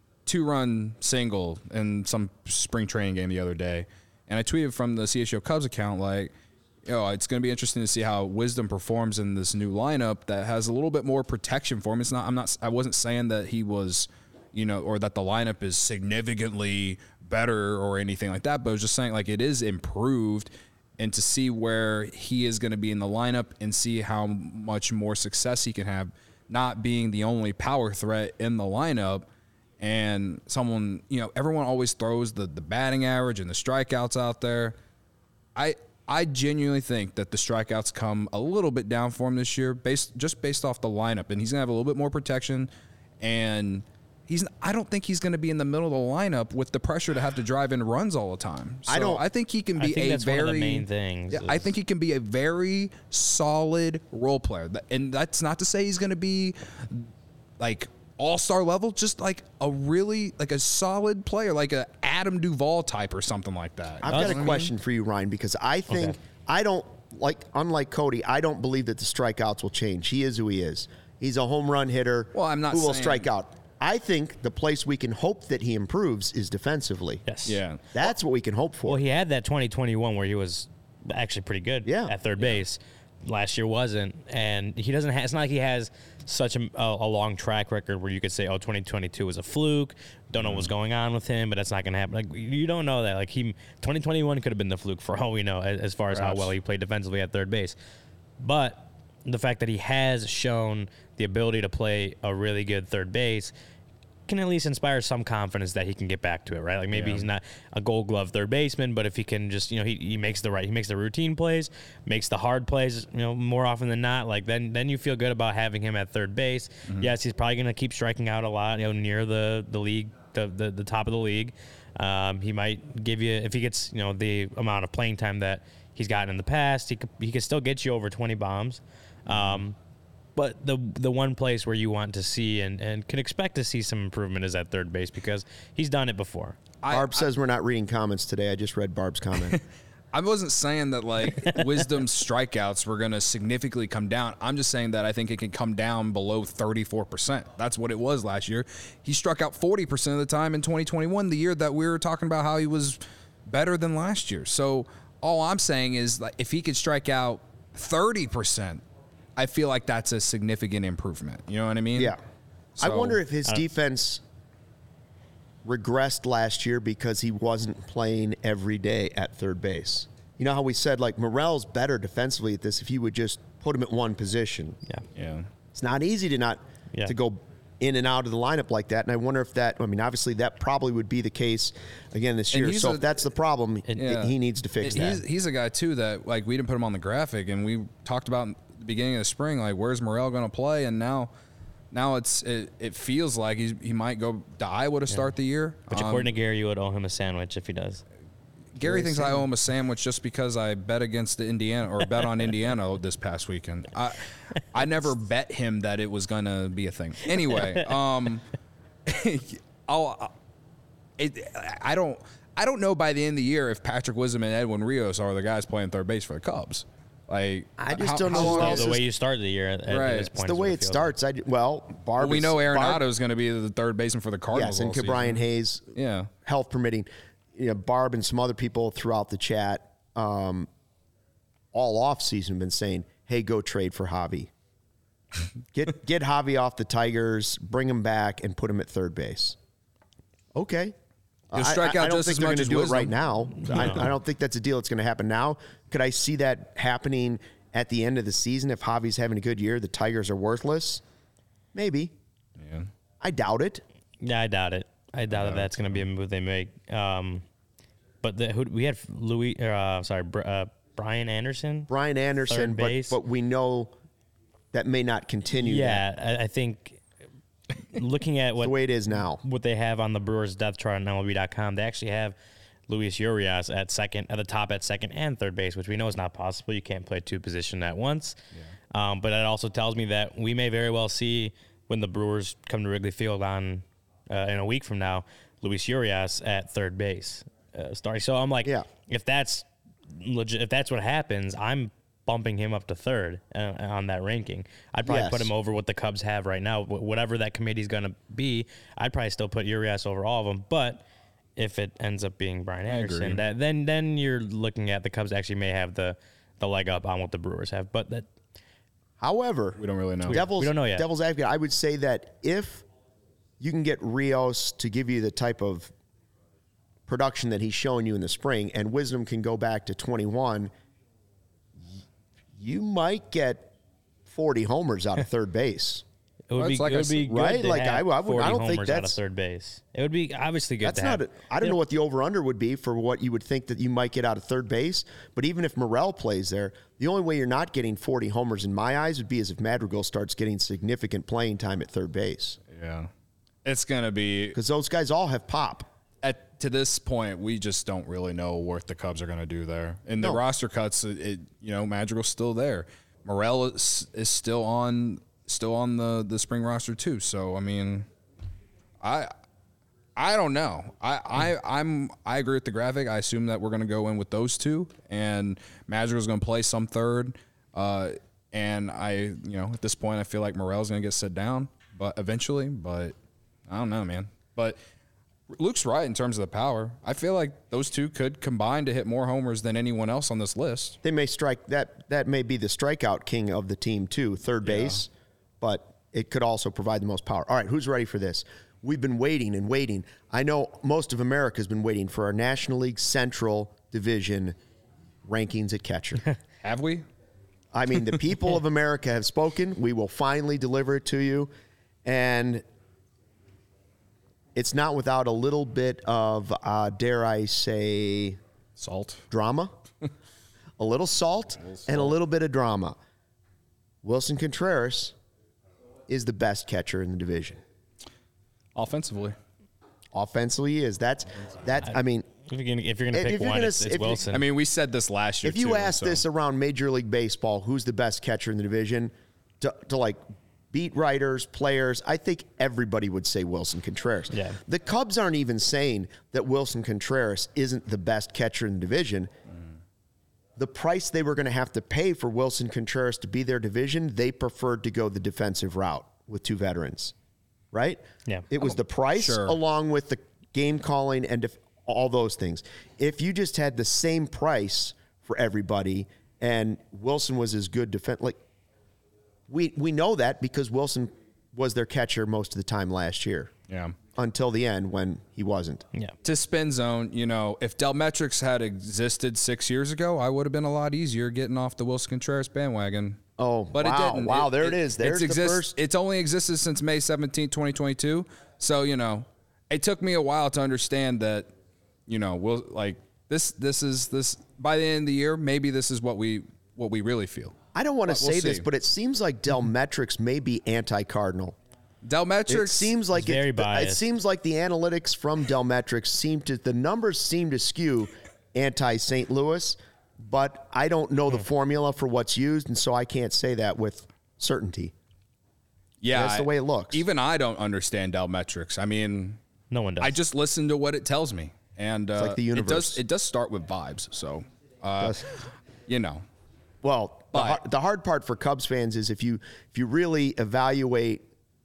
two-run single in some spring training game the other day, and I tweeted from the C H O Cubs account like, "Yo, it's going to be interesting to see how Wisdom performs in this new lineup that has a little bit more protection for him." It's not. I'm not. I wasn't saying that he was, you know, or that the lineup is significantly better or anything like that, but I was just saying like it is improved. And to see where he is going to be in the lineup and see how much more success he can have, not being the only power threat in the lineup. And someone, you know, everyone always throws the, the batting average and the strikeouts out there. I I genuinely think that the strikeouts come a little bit down for him this year, based just based off the lineup. And he's gonna have a little bit more protection. And he's I don't think he's gonna be in the middle of the lineup with the pressure to have to drive in runs all the time. So I don't- I think he can be I think a that's very one of the main things. Yeah, I is- think he can be a very solid role player. That- And that's not to say he's gonna be like all-star level, just like a really like a solid player, like a Adam Duvall type or something like that. I've Does- got I a mean- question for you, Ryan, because I think Okay. I don't like. Unlike Cody, I don't believe that the strikeouts will change. He is who he is. He's a home run hitter. Well, I'm not who will saying- strike out. I think the place we can hope that he improves is defensively. yes, Yeah. That's what we can hope for. Well, he had that twenty twenty-one where he was actually pretty good Yeah. at third base. Last year wasn't, and he doesn't. Ha- it's not like he has such a, a, a long track record where you could say, "Oh, twenty twenty-two was a fluke." Don't know what's going on with him, but that's not going to happen. Like you don't know that. Like he, twenty twenty-one could have been the fluke for all we know, as, as far as Perhaps. how well he played defensively at third base. But the fact that he has shown the ability to play a really good third base can at least inspire some confidence that he can get back to it, right? Like maybe Yeah. he's not a Gold Glove third baseman, but if he can just, you know, he, he makes the right, he makes the routine plays, makes the hard plays, you know, more often than not, like then then you feel good about having him at third base. Mm-hmm. Yes, he's probably going to keep striking out a lot, you know, near the the league, the the, the top of the league. Um, he might give you, if he gets, you know, the amount of playing time that he's gotten in the past, he could, he could still get you over twenty bombs. Um, But the the one place where you want to see and, and can expect to see some improvement is at third base because he's done it before. I, Barb says we're not reading comments today. I just read Barb's comment. I wasn't saying that like Wisdom's strikeouts were going to significantly come down. I'm just saying that I think it can come down below thirty-four percent. That's what it was last year. He struck out forty percent of the time in twenty twenty-one, the year that we were talking about how he was better than last year. So all I'm saying is like if he could strike out thirty percent, I feel like that's a significant improvement. You know what I mean? Yeah. I So- wonder if his defense regressed last year because he wasn't playing every day at third base. You know how we said, like, Morel's better defensively at this if you would just put him at one position. Yeah. Yeah. It's not easy to not Yeah. to go in and out of the lineup like that. And I wonder if that, I mean, obviously that probably would be the case again this And year. he's So a- if that's the problem, Yeah. he needs to fix And that. he's, he's a guy too that like we didn't put him on the graphic, and we talked about in the beginning of the spring, like where's Morel going to play, and now, now it's it, it feels like he's, he might go to Iowa to start the year. Which, Um, according to Gary, you would owe him a sandwich if he does. Gary thinks I owe him a sandwich just because I bet against the Indiana or bet on Indiana this past weekend. I I never bet him that it was going to be a thing. Anyway, um, I'll it, I don't I don't know by the end of the year if Patrick Wisdom and Edwin Rios are the guys playing third base for the Cubs. Like I just how- don't know how who long- Well, else the is- way you started the year at, at Right. this It's point. It's the is way what it feels starts. I, well, Barb Well, we is- know Barb- Arenado is going to be the third baseman for the Cardinals. Yes, and all season. Brian Hayes, Yeah. health permitting, you know, Barb and some other people throughout the chat, um, all off season have been saying, "Hey, go trade for Javi. get get Javi off the Tigers, bring him back, and put him at third base." Okay. He'll I- strike I, out I don't just think as they're much gonna as do Wisdom. it right now. I, I don't think that's a deal that's going to happen now. Could I see that happening at the end of the season if Javi's having a good year? The Tigers are worthless. Maybe. Yeah. I doubt it. Yeah, I doubt it. I doubt that that's going to be a move they make. Um, but the, who, we had Louis, or, uh, sorry, Br- uh, Brian Anderson. Brian Anderson, Third but, base. but we know that may not continue Yeah, I, I think looking at the what way it is now. what they have on the Brewers depth chart on M L B dot com, they actually have Luis Urias at second, at the top at second and third base, which we know is not possible. You can't play two positions at once. Yeah. Um, but it also tells me that we may very well see when the Brewers come to Wrigley Field on uh, in a week from now, Luis Urias at third base uh, starting. So I'm like, Yeah. if that's legit, if that's what happens, I'm bumping him up to third uh, on that ranking. I'd probably Yes. put him over what the Cubs have right now. Wh- Whatever that committee's going to be, I'd probably still put Urias over all of them. But if it ends up being Brian Anderson, agree. that then then you're looking at the Cubs actually may have the the leg up on what the Brewers have. But that However, We don't really know. Devil's, We don't know yet. Devil's advocate, I would say that if you can get Rios to give you the type of production that he's showing you in the spring, and Wisdom can go back to twenty-one, y- you might get forty homers out of third base. it would Well, be, it's like it I would be said, good right? to Like, have I- I would- I forty don't think homers out of that's- third base. It would be obviously good That's to not. have. A, I don't know what the over under would be for what you would think that you might get out of third base. But even if Morel plays there, the only way you're not getting forty homers in my eyes would be as if Madrigal starts getting significant playing time at third base, Yeah. It's going to be because those guys all have pop. at to this point, we just don't really know what the Cubs are going to do there. And the No. roster cuts, it, it you know, Madrigal's still there. Morel is, is still on still on the, the spring roster too. So I mean, I I don't know. I, I I'm I agree with the graphic. I assume that we're going to go in with those two, and Madrigal's going to play some third. Uh, and I you know at this point I feel like Morel's going to get set down, but eventually. But I don't know, man. But Luke's right in terms of the power. I feel like those two could combine to hit more homers than anyone else on this list. They may strike that. That may be the strikeout king of the team too, third base, yeah. But it could also provide the most power. All right, who's ready for this? We've been waiting and waiting. I know most of America has been waiting for our National League Central Division rankings at catcher. Have we? I mean, the people of America have spoken. We will finally deliver it to you, and it's not without a little bit of, uh, dare I say, salt drama, a little salt, a little salt, and a little bit of drama. Wilson Contreras is the best catcher in the division. Offensively, offensively, he is. That's that's. I mean, if you're gonna, if you're gonna pick one, gonna, it's, it's Wilson. I mean, we said this last year. If you too, ask so. this around Major League Baseball, who's the best catcher in the division? To, to like. Beat writers, players, I think everybody would say Wilson Contreras. Yeah. The Cubs aren't even saying that Wilson Contreras isn't the best catcher in the division. Mm. The price they were going to have to pay for Wilson Contreras to be their division, they preferred to go the defensive route with two veterans, right? Yeah. It was the price sure. along with the game calling and def- all those things. If you just had the same price for everybody and Wilson was as good defense, like, We we know that because Wilson was their catcher most of the time last year. Yeah. Until the end when he wasn't. Yeah. To spin zone, you know, if Delmetrics had existed six years ago, I would have been a lot easier getting off the Wilson Contreras bandwagon. Oh, but wow. it didn't. Wow, it, there it, it is. There's it's the exist, first. It's only existed since May seventeenth, twenty twenty-two. So, you know, it took me a while to understand that, you know, we'll like this this is this by the end of the year, maybe this is what we what we really feel. I don't want to we'll say see. this, but it seems like Delmetrics may be anti-Cardinal. Delmetrics It seems like It's very it, biased. it seems like the analytics from Delmetrics seem to the numbers seem to skew anti-Saint Louis, but I don't know the formula for what's used, and so I can't say that with certainty. Yeah, That's the way it looks. Even I don't understand Delmetrics. I mean, No one does. I just listen to what it tells me, and uh, like the universe. It does. It does start with vibes. So, uh, Does. you know, Well, the, But- hard, the hard part for Cubs fans is if you if you really evaluate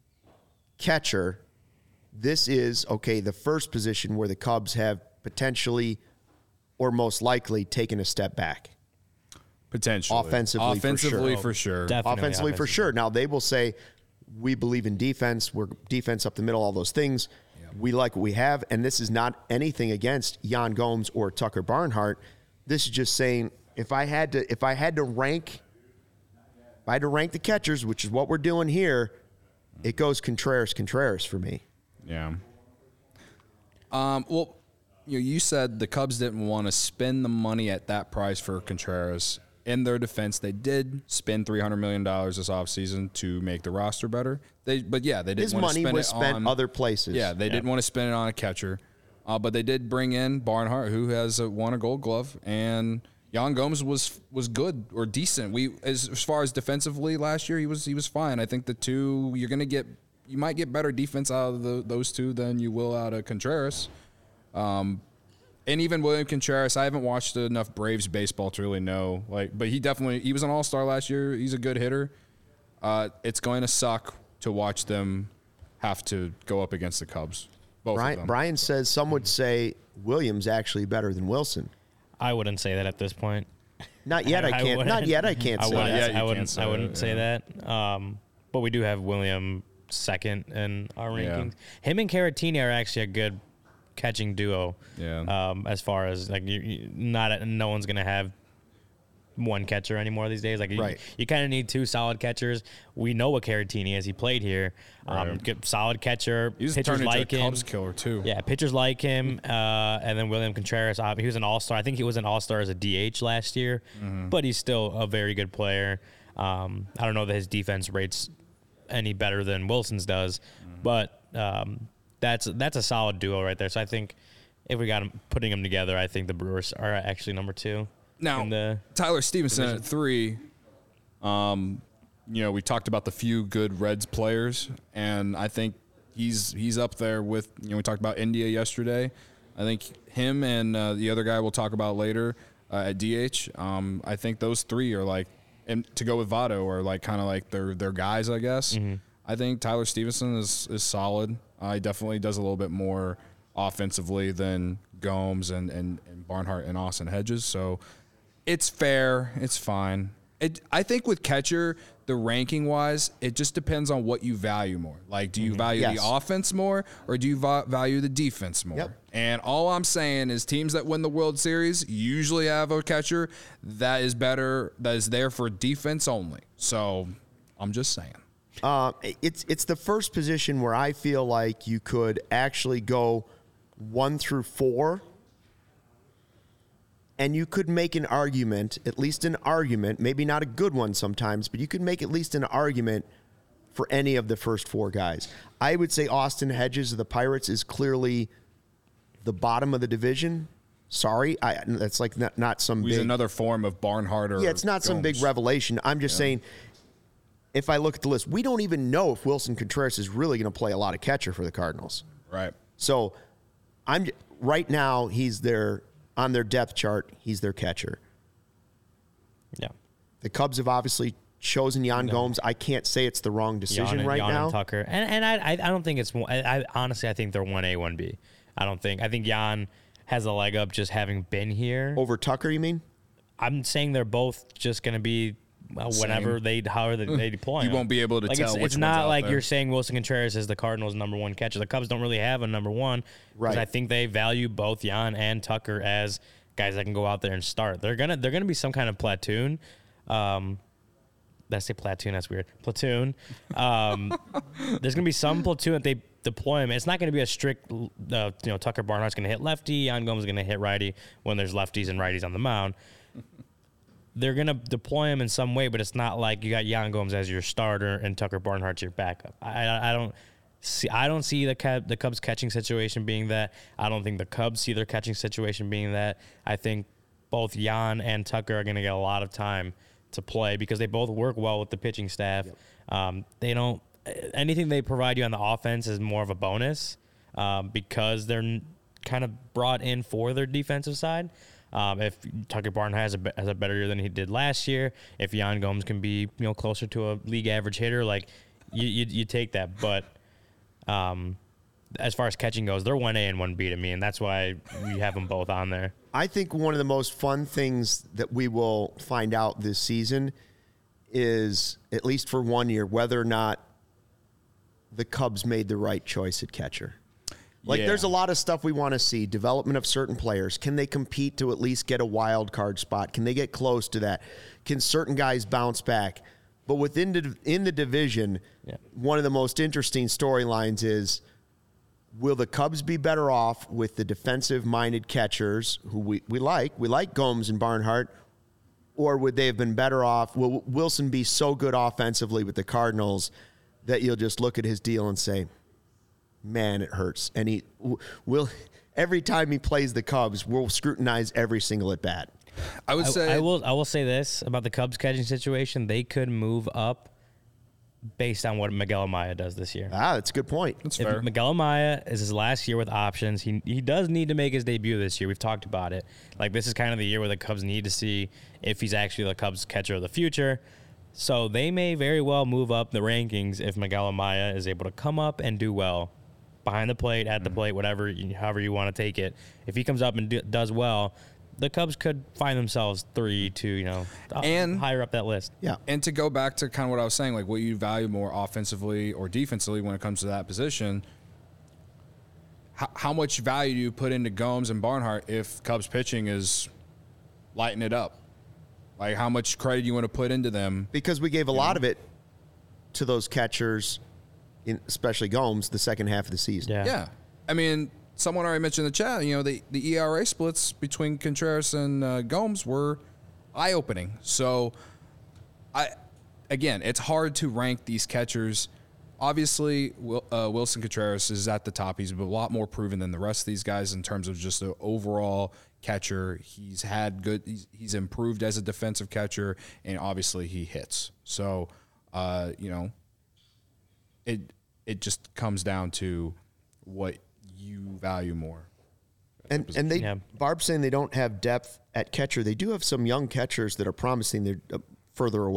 catcher, this is, okay, the first position where the Cubs have potentially or most likely taken a step back. potentially Offensively, for offensively sure. for sure. Definitely Offensively, for sure. Now, they will say, we believe in defense. We're defense up the middle, all those things. We like what we have, and this is not anything against Yan Gomes or Tucker Barnhart. This is just saying, if I had to, if I had to rank, if I had to rank the catchers, which is what we're doing here, it goes Contreras, Contreras for me. Yeah. Um. Well, you know, you said the Cubs didn't want to spend the money at that price for Contreras. In their defense, they did spend three hundred million dollars this offseason to make the roster better. They, but yeah, they didn't His want money to spend was it spent on other places. Yeah, they didn't want to spend it on a catcher, uh, but they did bring in Barnhart, who has uh, won a Gold Glove, and Yan Gomes was was good or decent. We as, as far as defensively last year, he was he was fine. I think the two you're gonna get you might get better defense out of the, those two than you will out of Contreras. Um, and even William Contreras, I haven't watched enough Braves baseball to really know. Like, but he definitely he was an All-Star last year. He's a good hitter. Uh, it's going to suck to watch them have to go up against the Cubs. Both of Brian, them. Brian says some would say Williams actually better than Wilson. I wouldn't say that at this point. Not yet. I, I can't. Not wouldn't. yet. I can't I say wouldn't. that. Yeah, you I can't wouldn't. say I wouldn't that, say yeah. that. Um, but we do have William second in our Yeah. rankings. Him and Caratini are actually a good catching duo. Yeah. Um, as far as like, you, you, not no one's gonna have one catcher anymore these days. Like, you, Right. you kind of need two solid catchers. We know what Caratini is. He played here. Um, Right. good, solid catcher. He's pitchers turned into like a him. Cubs killer too. Yeah, pitchers like him, uh, and then William Contreras. Uh, he was an all-star. I think he was an all-star as a D H last year, Mm-hmm. but he's still a very good player. Um, I don't know that his defense rates any better than Wilson's does, Mm-hmm. but um, that's that's a solid duo right there. So I think if we got him putting them together, I think the Brewers are actually number two. Now, in the Tyler Stevenson at three. Um, you know, we talked about the few good Reds players, and I think he's he's up there with. You know, we talked about India yesterday. I think him and uh, the other guy we'll talk about later uh, at D H. Um, I think those three are like, and to go with Votto are like kind of like their their guys, I guess. Mm-hmm. I think Tyler Stevenson is is solid. Uh, he definitely does a little bit more offensively than Gomes and, and, and Barnhart and Austin Hedges. So it's fair. It's fine. It, I think with catcher, the ranking wise, it just depends on what you value more. Like, do you value Yes. the offense more or do you va- value the defense more? Yep. And all I'm saying is teams that win the World Series usually have a catcher that is better, that is there for defense only. So I'm just saying. Uh, it's it's the first position where I feel like you could actually go one through four, and you could make an argument, at least an argument, maybe not a good one sometimes, but you could make at least an argument for any of the first four guys. I would say Austin Hedges of the Pirates is clearly the bottom of the division. Sorry, I, that's like not, not some He's big... another form of Barnhart or Yeah, it's not some big Gomes. revelation. I'm just saying, if I look at the list, we don't even know if Wilson Contreras is really going to play a lot of catcher for the Cardinals. Right. So, I'm right now he's their on their depth chart. He's their catcher. Yeah. The Cubs have obviously chosen Yan Gomes. I can't say it's the wrong decision Jan and, right Jan now. and Tucker, and and I I I don't think it's. I, I honestly I think they're one A, one B. I don't think. I think Jan has a leg up just having been here. Over Tucker, you mean? I'm saying they're both just going to be uh, whenever Same. they however they, they deploy. You them. won't be able to like tell It's, which it's one's not out like there. you're saying Wilson Contreras is the Cardinals' number one catcher. The Cubs don't really have a number one because Right. I think they value both Jan and Tucker as guys that can go out there and start. They're gonna they're gonna be some kind of platoon. Um, did I say platoon? That's weird. Platoon. Um, there's gonna be some platoon that they deploy him. It's not gonna be a strict. Uh, you know, Tucker Barnhart's gonna hit lefty. Jan Gomes is gonna hit righty when there's lefties and righties on the mound. They're gonna deploy him in some way, but it's not like you got Yan Gomes as your starter and Tucker Barnhart's your backup. I, I, I don't see. I don't see the Cub, the Cubs catching situation being that. I don't think the Cubs see their catching situation being that. I think both Yan and Tucker are gonna get a lot of time to play because they both work well with the pitching staff. Yep. Um, they don't. Anything they provide you on the offense is more of a bonus um, because they're n- kind of brought in for their defensive side. Um, if Tucker Barnhart has a, has a better year than he did last year, if Yan Gomes can be you know closer to a league average hitter, like you you, you take that. But um, as far as catching goes, they're one A and one B to me, and that's why we have them both on there. I think one of the most fun things that we will find out this season is, at least for one year, whether or not the Cubs made the right choice at catcher. Like, Yeah. there's a lot of stuff we want to see. Development of certain players. Can they compete to at least get a wild card spot? Can they get close to that? Can certain guys bounce back? But within the, in the division, Yeah. one of the most interesting storylines is, will the Cubs be better off with the defensive-minded catchers who we, we like? We like Gomes and Barnhart. Or would they have been better off? Will Wilson be so good offensively with the Cardinals that you'll just look at his deal and say, man, it hurts. And he will, every time he plays the Cubs, we'll scrutinize every single at bat. I would I, say I will. I will say this about the Cubs catching situation: they could move up based on what Miguel Amaya does this year. Ah, that's a good point. That's If fair. Miguel Amaya is his last year with options, he he does need to make his debut this year. We've talked about it. Like, this is kind of the year where the Cubs need to see if he's actually the Cubs catcher of the future. So they may very well move up the rankings if Miguel Amaya is able to come up and do well behind the plate, at the plate, whatever, you- however you want to take it. If he comes up and do, does well, the Cubs could find themselves three, two, you know, And- higher up that list. Yeah. And to go back to kind of what I was saying, like what you value more offensively or defensively when it comes to that position, how, how much value do you put into Gomes and Barnhart if Cubs pitching is lighting it up? Like, how much credit you want to put into them? Because we gave a lot of it to those catchers, in, especially Gomes, the second half of the season. Yeah. Yeah. I mean, someone already mentioned in the chat, you know, the, the E R A splits between Contreras and uh, Gomes were eye-opening. So, I again, it's hard to rank these catchers. Obviously, Wil- uh, Wilson Contreras is at the top. He's a lot more proven than the rest of these guys in terms of just an overall catcher. He's had good. He's, he's improved as a defensive catcher, and obviously he hits. So, uh, you know, it it just comes down to what you value more. And and they Yeah. Barb's saying they don't have depth at catcher. They do have some young catchers that are promising. They're uh, further away.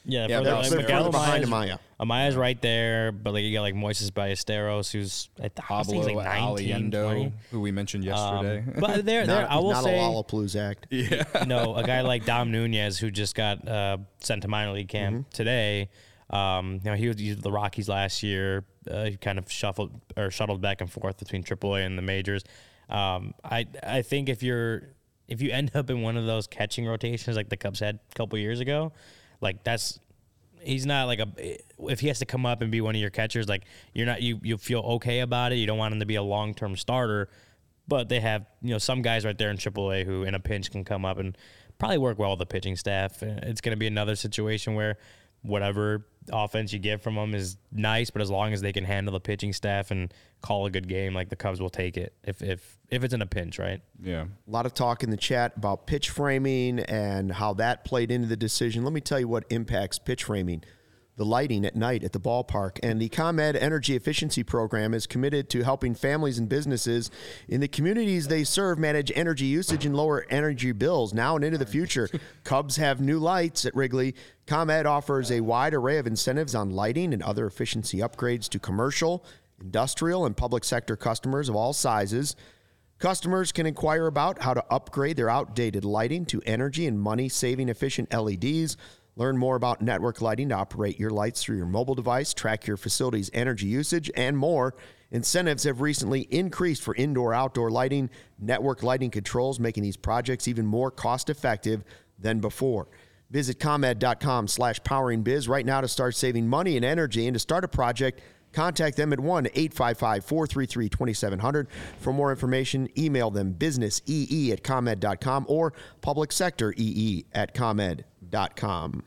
Yeah, Yeah, further, they're- like, they're Miguel further behind Amaya's- Amaya. Amaya's right there, but like you got like Moises Ballesteros, who's I th- I think Pablo he's like nineteen, Aliendo, twenty. who we mentioned Um, yesterday. but there, there, Not, I will not say, a Lollapalooza act. you know, a guy like Dom Nunez, who just got uh, sent to minor league camp Mm-hmm. today. Um, you know, he was, he was the Rockies last year. Uh, he kind of shuffled or shuttled back and forth between triple A and the majors. Um, I I think if you're if you end up in one of those catching rotations like the Cubs had a couple years ago, like that's he's not like a if he has to come up and be one of your catchers, like you're not you you feel okay about it. You don't want him to be a long term starter, but they have you know some guys right there in triple A who in a pinch can come up and probably work well with the pitching staff. It's going to be another situation where whatever offense you get from them is nice, but as long as they can handle the pitching staff and call a good game, like the Cubs will take it if if if it's in a pinch, right? Yeah. A lot of talk in the chat about pitch framing and how that played into the decision. Let me tell you what impacts pitch framing. The lighting at night at the ballpark. And the ComEd Energy Efficiency Program is committed to helping families and businesses in the communities they serve manage energy usage and lower energy bills now and into the future. Cubs have new lights at Wrigley. ComEd offers a wide array of incentives on lighting and other efficiency upgrades to commercial, industrial, and public sector customers of all sizes. Customers can inquire about how to upgrade their outdated lighting to energy and money-saving efficient L E Ds. Learn more about network lighting to operate your lights through your mobile device, track your facility's energy usage, and more. Incentives have recently increased for indoor-outdoor lighting, network lighting controls, making these projects even more cost-effective than before. Visit ComEd.com slash poweringbiz right now to start saving money and energy. And to start a project, contact them at one eight five five, four three three, two seven zero zero. For more information, email them businessee at ComEd dot com or publicsectoree at ComEd dot com.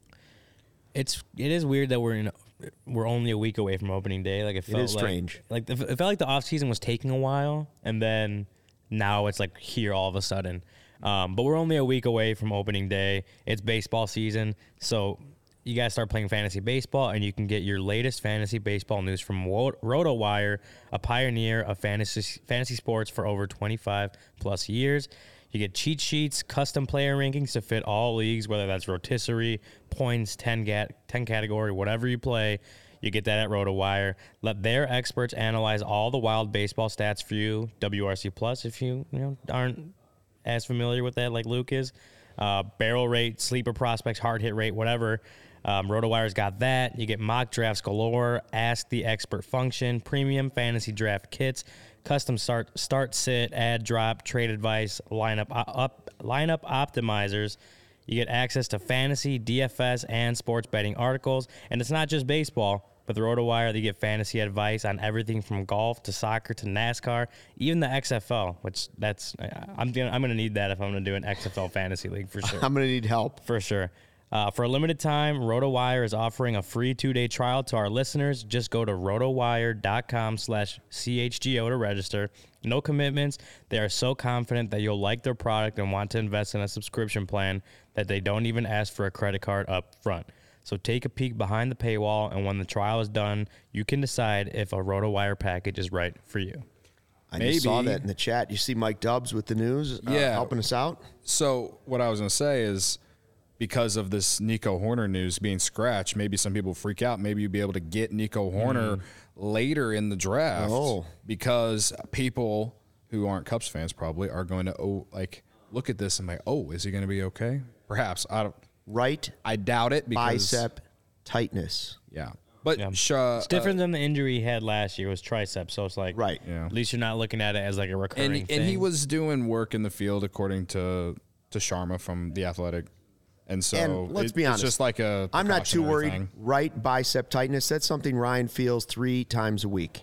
It's it is weird that we're in we're only a week away from opening day. Like it felt is like, strange. Like it felt like the off season was taking a while, and then now it's like here all of a sudden. Um, but we're only a week away from opening day. It's baseball season, so you guys start playing fantasy baseball, and you can get your latest fantasy baseball news from Wo- RotoWire, a pioneer of fantasy fantasy sports for over twenty-five plus years. You get cheat sheets, custom player rankings to fit all leagues, whether that's rotisserie, points, ten, gat- ten category, whatever you play. You get that at RotoWire. Let their experts analyze all the wild baseball stats for you. W R C Plus, if you, you know, aren't as familiar with that like Luke is. Uh, barrel rate, sleeper prospects, hard hit rate, whatever. Um, RotoWire's got that. You get mock drafts galore, Ask the Expert function, premium fantasy draft kits, custom start, start, sit, add, drop, trade advice, lineup up, lineup optimizers. You get access to fantasy, D F S, and sports betting articles. And it's not just baseball. With RotoWire, they get fantasy advice on everything from golf to soccer to NASCAR, even the X F L. Which that's I'm gonna I'm gonna need that if I'm gonna do an X F L fantasy league for sure. I'm going to need help. For sure. Uh, for a limited time, RotoWire is offering a free two-day trial to our listeners. Just go to rotowire.com slash CHGO to register. No commitments. They are so confident that you'll like their product and want to invest in a subscription plan that they don't even ask for a credit card up front. So take a peek behind the paywall, and when the trial is done, you can decide if a RotoWire package is right for you. I Maybe. just saw that in the chat. You see Mike Dubs with the news uh, Yeah. helping us out? So what I was going to say is because of this Nico Horner news being scratched, maybe some people freak out. Maybe you'll be able to get Nico Horner Mm. later in the draft Oh. because people who aren't Cubs fans probably are going to oh, like look at this and be like, oh, is he going to be okay? Perhaps. I don't. Right I doubt it because bicep tightness. Yeah, but Yeah. sh- uh, It's different than the injury he had last year. It was tricep, so it's like Right. Yeah. at least you're not looking at it as like a recurring and thing. and he was doing work in the field according to to Sharma from The Athletic, and so And let's it- be honest, it's just like a I'm not too precautionary worried. thing. Right bicep tightness, that's something Ryan feels three times a week.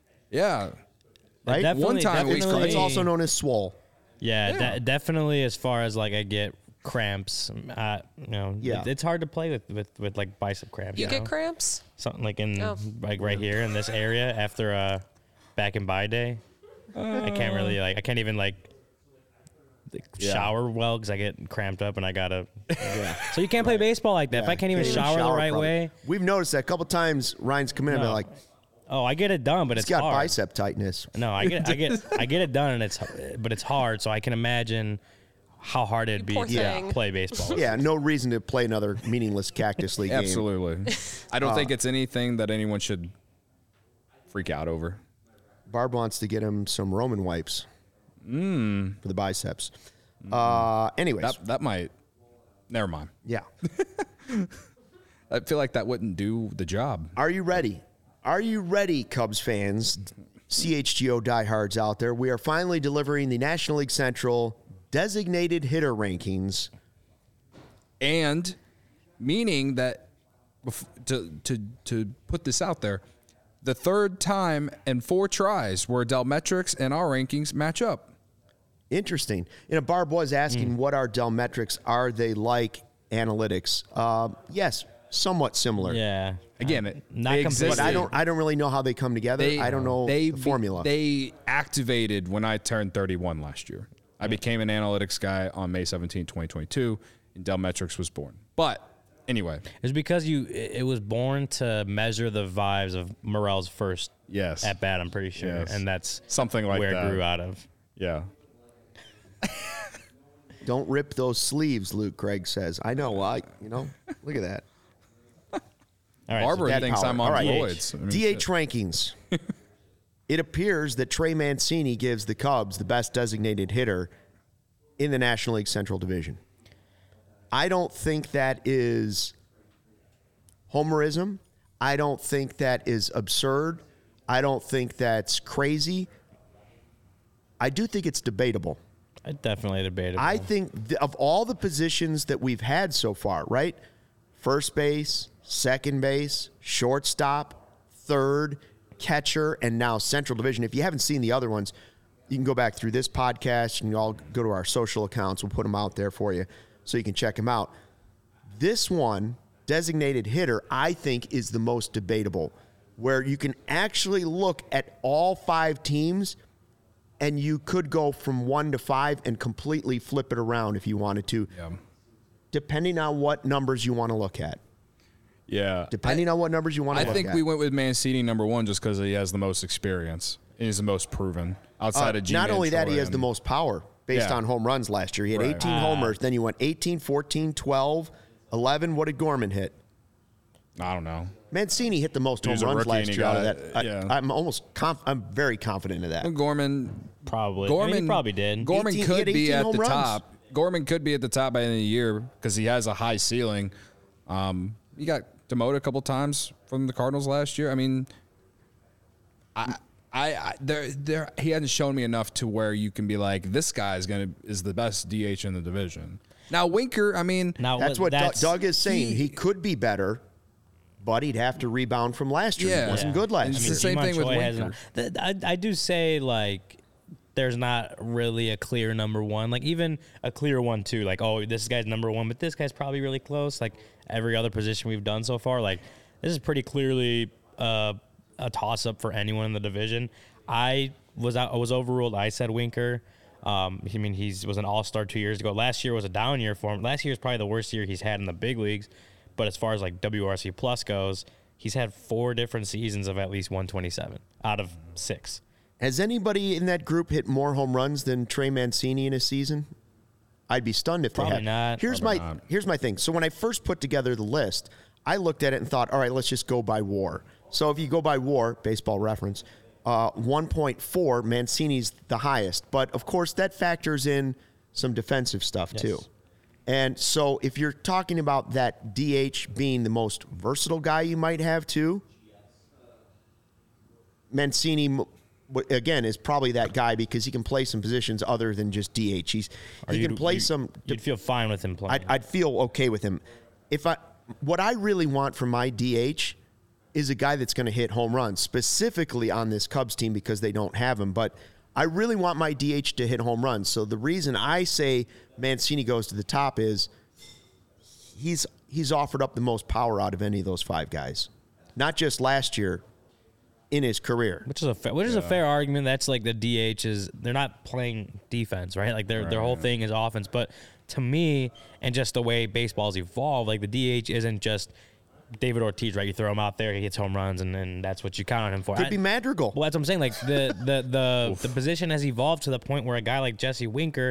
Yeah, Right? Definitely- One time a week. definitely- It's also known as swole. Yeah, Yeah. de- definitely. As far as like I get cramps, uh, you know, Yeah. it- it's hard to play with with, with like bicep cramps. You know? get cramps? something like in Oh. like right here in this area after uh back in by day. I can't really like I can't even like Yeah. shower well because I get cramped up and I gotta. So you can't play baseball like that. If I can't even shower, the right properly. way, We've noticed that a couple times Ryan's come in and No. been like, oh, I get it done, but he's it's got hard. bicep tightness. No, I get I get I get it done, and it's but it's hard. So I can imagine how hard it'd be poor to thing. play baseball. Yeah, no reason to play another meaningless Cactus League game. Absolutely. I don't think it's anything that anyone should freak out over. Barb wants to get him some Roman wipes Mm. for the biceps. Uh, anyways, That that might. Never mind. yeah. I feel like that wouldn't do the job. Are you ready? Are you ready, Cubs fans, C H G O diehards out there? We are finally delivering the National League Central designated hitter rankings. And meaning that bef- to to to put this out there, the third time in four tries where Delmetrics and our rankings match up. Interesting. You know, Barb was asking Mm. what are Delmetrics? Are they like analytics? Uh, yes, somewhat similar. Yeah. Again, it, Not they completely. But I existed. don't. I don't really know how they come together. They, I don't know they, the formula. They activated when I turned thirty-one last year. I became an analytics guy on May seventeenth, twenty twenty-two, and Delmetrics was born. But anyway, It's because you. It it was born to measure the vibes of Morel's first yes. at bat. I'm pretty sure, Yes. and that's Something like where that. it grew out of. Yeah. Don't rip those sleeves, Luke. Craig says. I know. I. You know. Look at that. All right, Barbara That thinks power. I'm on All right. Lloyd's. I mean, D H rankings. It appears that Trey Mancini gives the Cubs the best designated hitter in the National League Central Division. I don't think that is homerism. I don't think that is absurd. I don't think that's crazy. I do think it's debatable. I definitely debated. I think th- of all the positions that we've had so far, right? First base, second base, shortstop, third, catcher, and now Central Division. If you haven't seen the other ones, you can go back through this podcast and you all go to our social accounts. We'll put them out there for you so you can check them out. This one, designated hitter, I think is the most debatable, where you can actually look at all five teams and you could go from one to five and completely flip it around if you wanted to, Yeah. depending on what numbers you want to look at. Yeah. Depending I, on what numbers you want to I look think at. we went with Mancini number one just because he has the most experience. He's the most proven outside Uh, of G-Man not only that, he Troy has the and- most power based Yeah. on home runs last year. He had Right. eighteen homers. Then you went eighteen, fourteen, twelve, eleven. What did Gorman hit? I don't know. Mancini hit the most He home was a runs rookie last and he year out of got that. it. I, Yeah. I'm almost conf- I'm very confident of that. Well, Gorman probably. Gorman I mean, he probably did. Gorman eighteen he could had be eighteen at home the runs. top. Gorman could be at the top by the end of the year because he has a high ceiling. Um, he got demoted a couple times from the Cardinals last year. I mean, I, I, I there, there, he hasn't shown me enough to where you can be like, this guy is gonna is the best D H in the division. Now Winker, I mean, Now That's what Doug- that's, Doug is saying. he- He, could be better, but he'd have to rebound from last year. Yeah. He wasn't Yeah. good last It's year. the same thing with Choi has Winker. not- th- I, I do say like there's not really a clear number one. Like even a clear one too. Like oh this guy's number one, but this guy's probably really close. Like every other position we've done so far. Like this is pretty clearly uh, a toss up for anyone in the division. I was out, I was overruled. I said Winker. Um, I mean he's was an all star two years ago. Last year was a down year for him. Last year is probably the worst year he's had in the big leagues. But as far as like W R C plus goes, he's had four different seasons of at least one twenty-seven out of six. Has anybody in that group hit more home runs than Trey Mancini in a season? I'd be stunned if Probably they had. not. Here's Probably my not. here's my thing. So when I first put together the list, I looked at it and thought, all right, let's just go by WAR. So if you go by WAR, baseball reference, uh, one point four, Mancini's the highest. But of course, that factors in some defensive stuff Yes. too. And so if you're talking about that D H being the most versatile guy you might have too, Mancini, m- w- again, is probably that guy because he can play some positions other than just D H. He's, Or he you'd- can play you- some. You'd feel fine with him playing. I'd, I'd feel okay with him. If I, what I really want from my D H is a guy that's going to hit home runs, specifically on this Cubs team because they don't have him. But I really want my D H to hit home runs. So the reason I say Mancini goes to the top is he's he's offered up the most power out of any of those five guys, not just last year, in his career. which is a fa- which is a fair argument. That's like the D H is they're not playing defense, right? Like their their whole thing is offense. But to me, and just the way baseball's evolved, like the D H isn't just David Ortiz, right? You throw him out there, he hits home runs, and then that's what you count on him for. Could I- be Madrigal. Well, that's what I'm saying. Like the the the, the position has evolved to the point where a guy like Jesse Winker,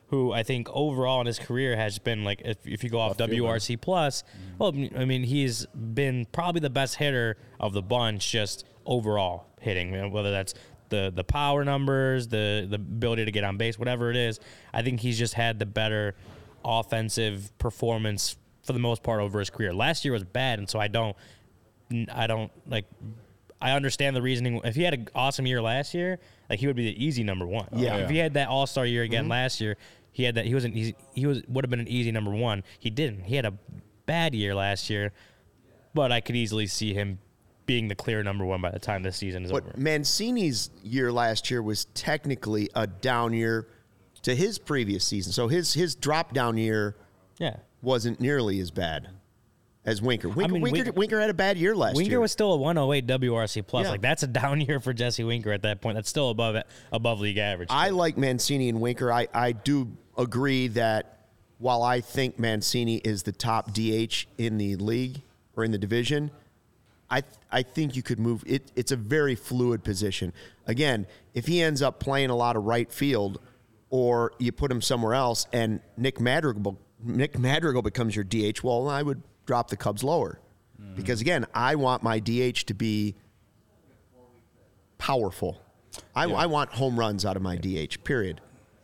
who I think overall in his career has been like, if, if you go off W R C plus, mm-hmm. well, I mean, he's been probably the best hitter of the bunch, just overall hitting, you know, whether that's the the power numbers, the the ability to get on base, whatever it is. I think he's just had the better offensive performance for the most part over his career. Last year was bad, and so I don't, I don't like. I understand the reasoning. If he had an awesome year last year, like he would be the easy number one. Yeah. If he had that All Star year again mm-hmm. last year, he had that. He wasn't. He, he was would have been an easy number one. He didn't. He had a bad year last year, but I could easily see him being the clear number one by the time this season is but over. Mancini's year last year was technically a down year to his previous season. So his his drop down year yeah. wasn't nearly as bad as Winker. Winker, I mean, Winker, Winker, Winker had a bad year last Winker year. Winker was still a one oh eight W R C plus. Yeah. Like that's a down year for Jesse Winker at that point. That's still above above league average. I like Mancini and Winker. I, I do agree that while I think Mancini is the top D H in the league or in the division, I th- I think you could move it. It's a very fluid position. Again, if he ends up playing a lot of right field, or you put him somewhere else, and Nick Madrigal Nick Madrigal becomes your D H, well, I would drop the Cubs lower, mm. because again, I want my D H to be powerful. I, yeah. I want home runs out of my D H. Period.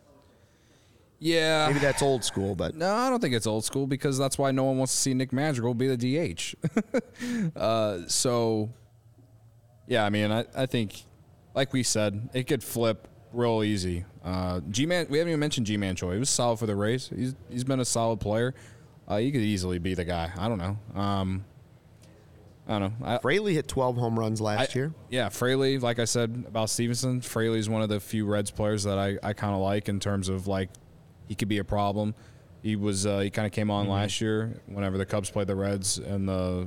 Yeah. Maybe that's old school, but No, I don't think it's old school because that's why no one wants to see Nick Madrigal be the D H. uh, so, yeah, I mean, I, I think, like we said, it could flip real easy. Uh, G-Man, we haven't even mentioned G-Man Choi. He was solid for the Rays. He's He's been a solid player. Uh, he could easily be the guy. I don't know. Um, I don't know. I, Fraley hit twelve home runs last I, year. Yeah, Fraley, like I said about Stevenson, Fraley's one of the few Reds players that I, I kind of like in terms of, like, he could be a problem. He was uh, he kind of came on mm-hmm. last year whenever the Cubs played the Reds and the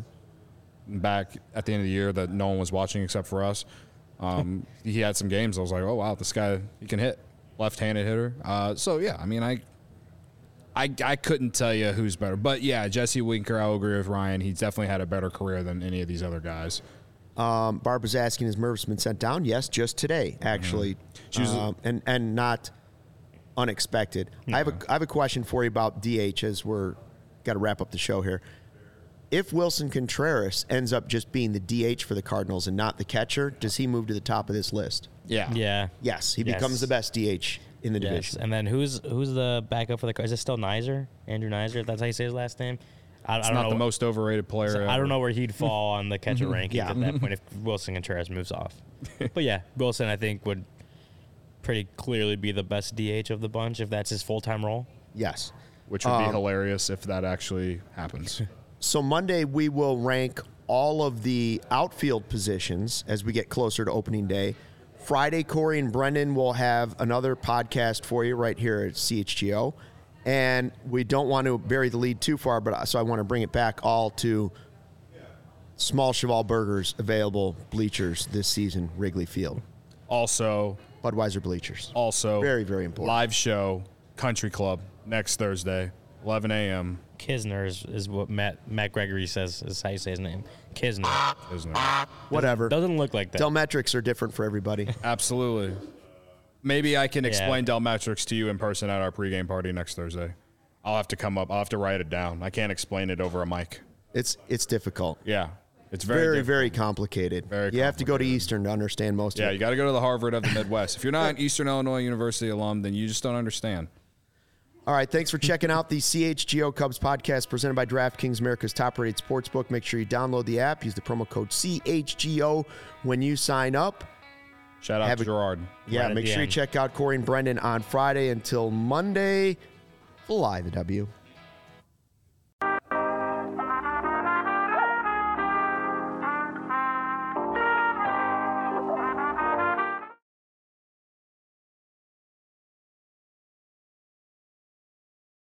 back at the end of the year that no one was watching except for us. Um, he had some games. I was like, oh wow, this guy he can hit, left-handed hitter. Uh, so yeah, I mean, I, I I couldn't tell you who's better, but yeah, Jesse Winker. I'll agree with Ryan. He's definitely had a better career than any of these other guys. Um, Barbara's asking, has Mervis been sent down? Yes, just today actually, mm-hmm. She was, um, and and not unexpected. No. I have a I have a question for you about D H as we're got to wrap up the show here. If Wilson Contreras ends up just being the D H for the Cardinals and not the catcher, does he move to the top of this list? Yeah. Yeah. Yes, he Yes. becomes the best D H in the Yes. division. And then who's who's the backup for the Cardinals? Is it still Nizer? Andrew Nizer? If that's how you say his last name? I, It's I don't not know. the most overrated player So ever. I don't know where he'd fall on the catcher rankings Yeah. at that point if Wilson Contreras moves off. But yeah, Wilson I think would pretty clearly be the best D H of the bunch if that's his full-time role. Yes. Which would be Um, hilarious if that actually happens. So Monday we will rank all of the outfield positions as we get closer to opening day. Friday, Corey and Brendan will have another podcast for you right here at C H G O. And we don't want to bury the lead too far, but so I want to bring it back all to Small Cheval Burgers available bleachers this season, Wrigley Field. Also, Budweiser bleachers. also Very, very important. live show, Country Club, next Thursday, eleven a.m. Kisner is, is what Matt Matt Gregory says is how you say his name. Kisner. Isn't it? Whatever. Doesn't look like that. Delmetrics are different for everybody. Absolutely. Maybe I can Yeah. explain Delmetrics to you in person at our pregame party next Thursday. I'll have to come up. I'll have to write it down. I can't explain it over a mic. It's it's difficult. Yeah. It's very, Very, difficult. very complicated. Very you have to go to complicated. Eastern to understand most Yeah, of it. you got to go to the Harvard of the Midwest. If you're not an Eastern Illinois University alum, then you just don't understand. All right, thanks for checking out the C H G O Cubs podcast presented by DraftKings, America's top-rated sportsbook. Make sure you download the app. Use the promo code C H G O when you sign up. Shout out Have to a- Gerard. Yeah, Right at make the sure you end. check out Corey and Brendan on Friday. Until Monday, fly the W.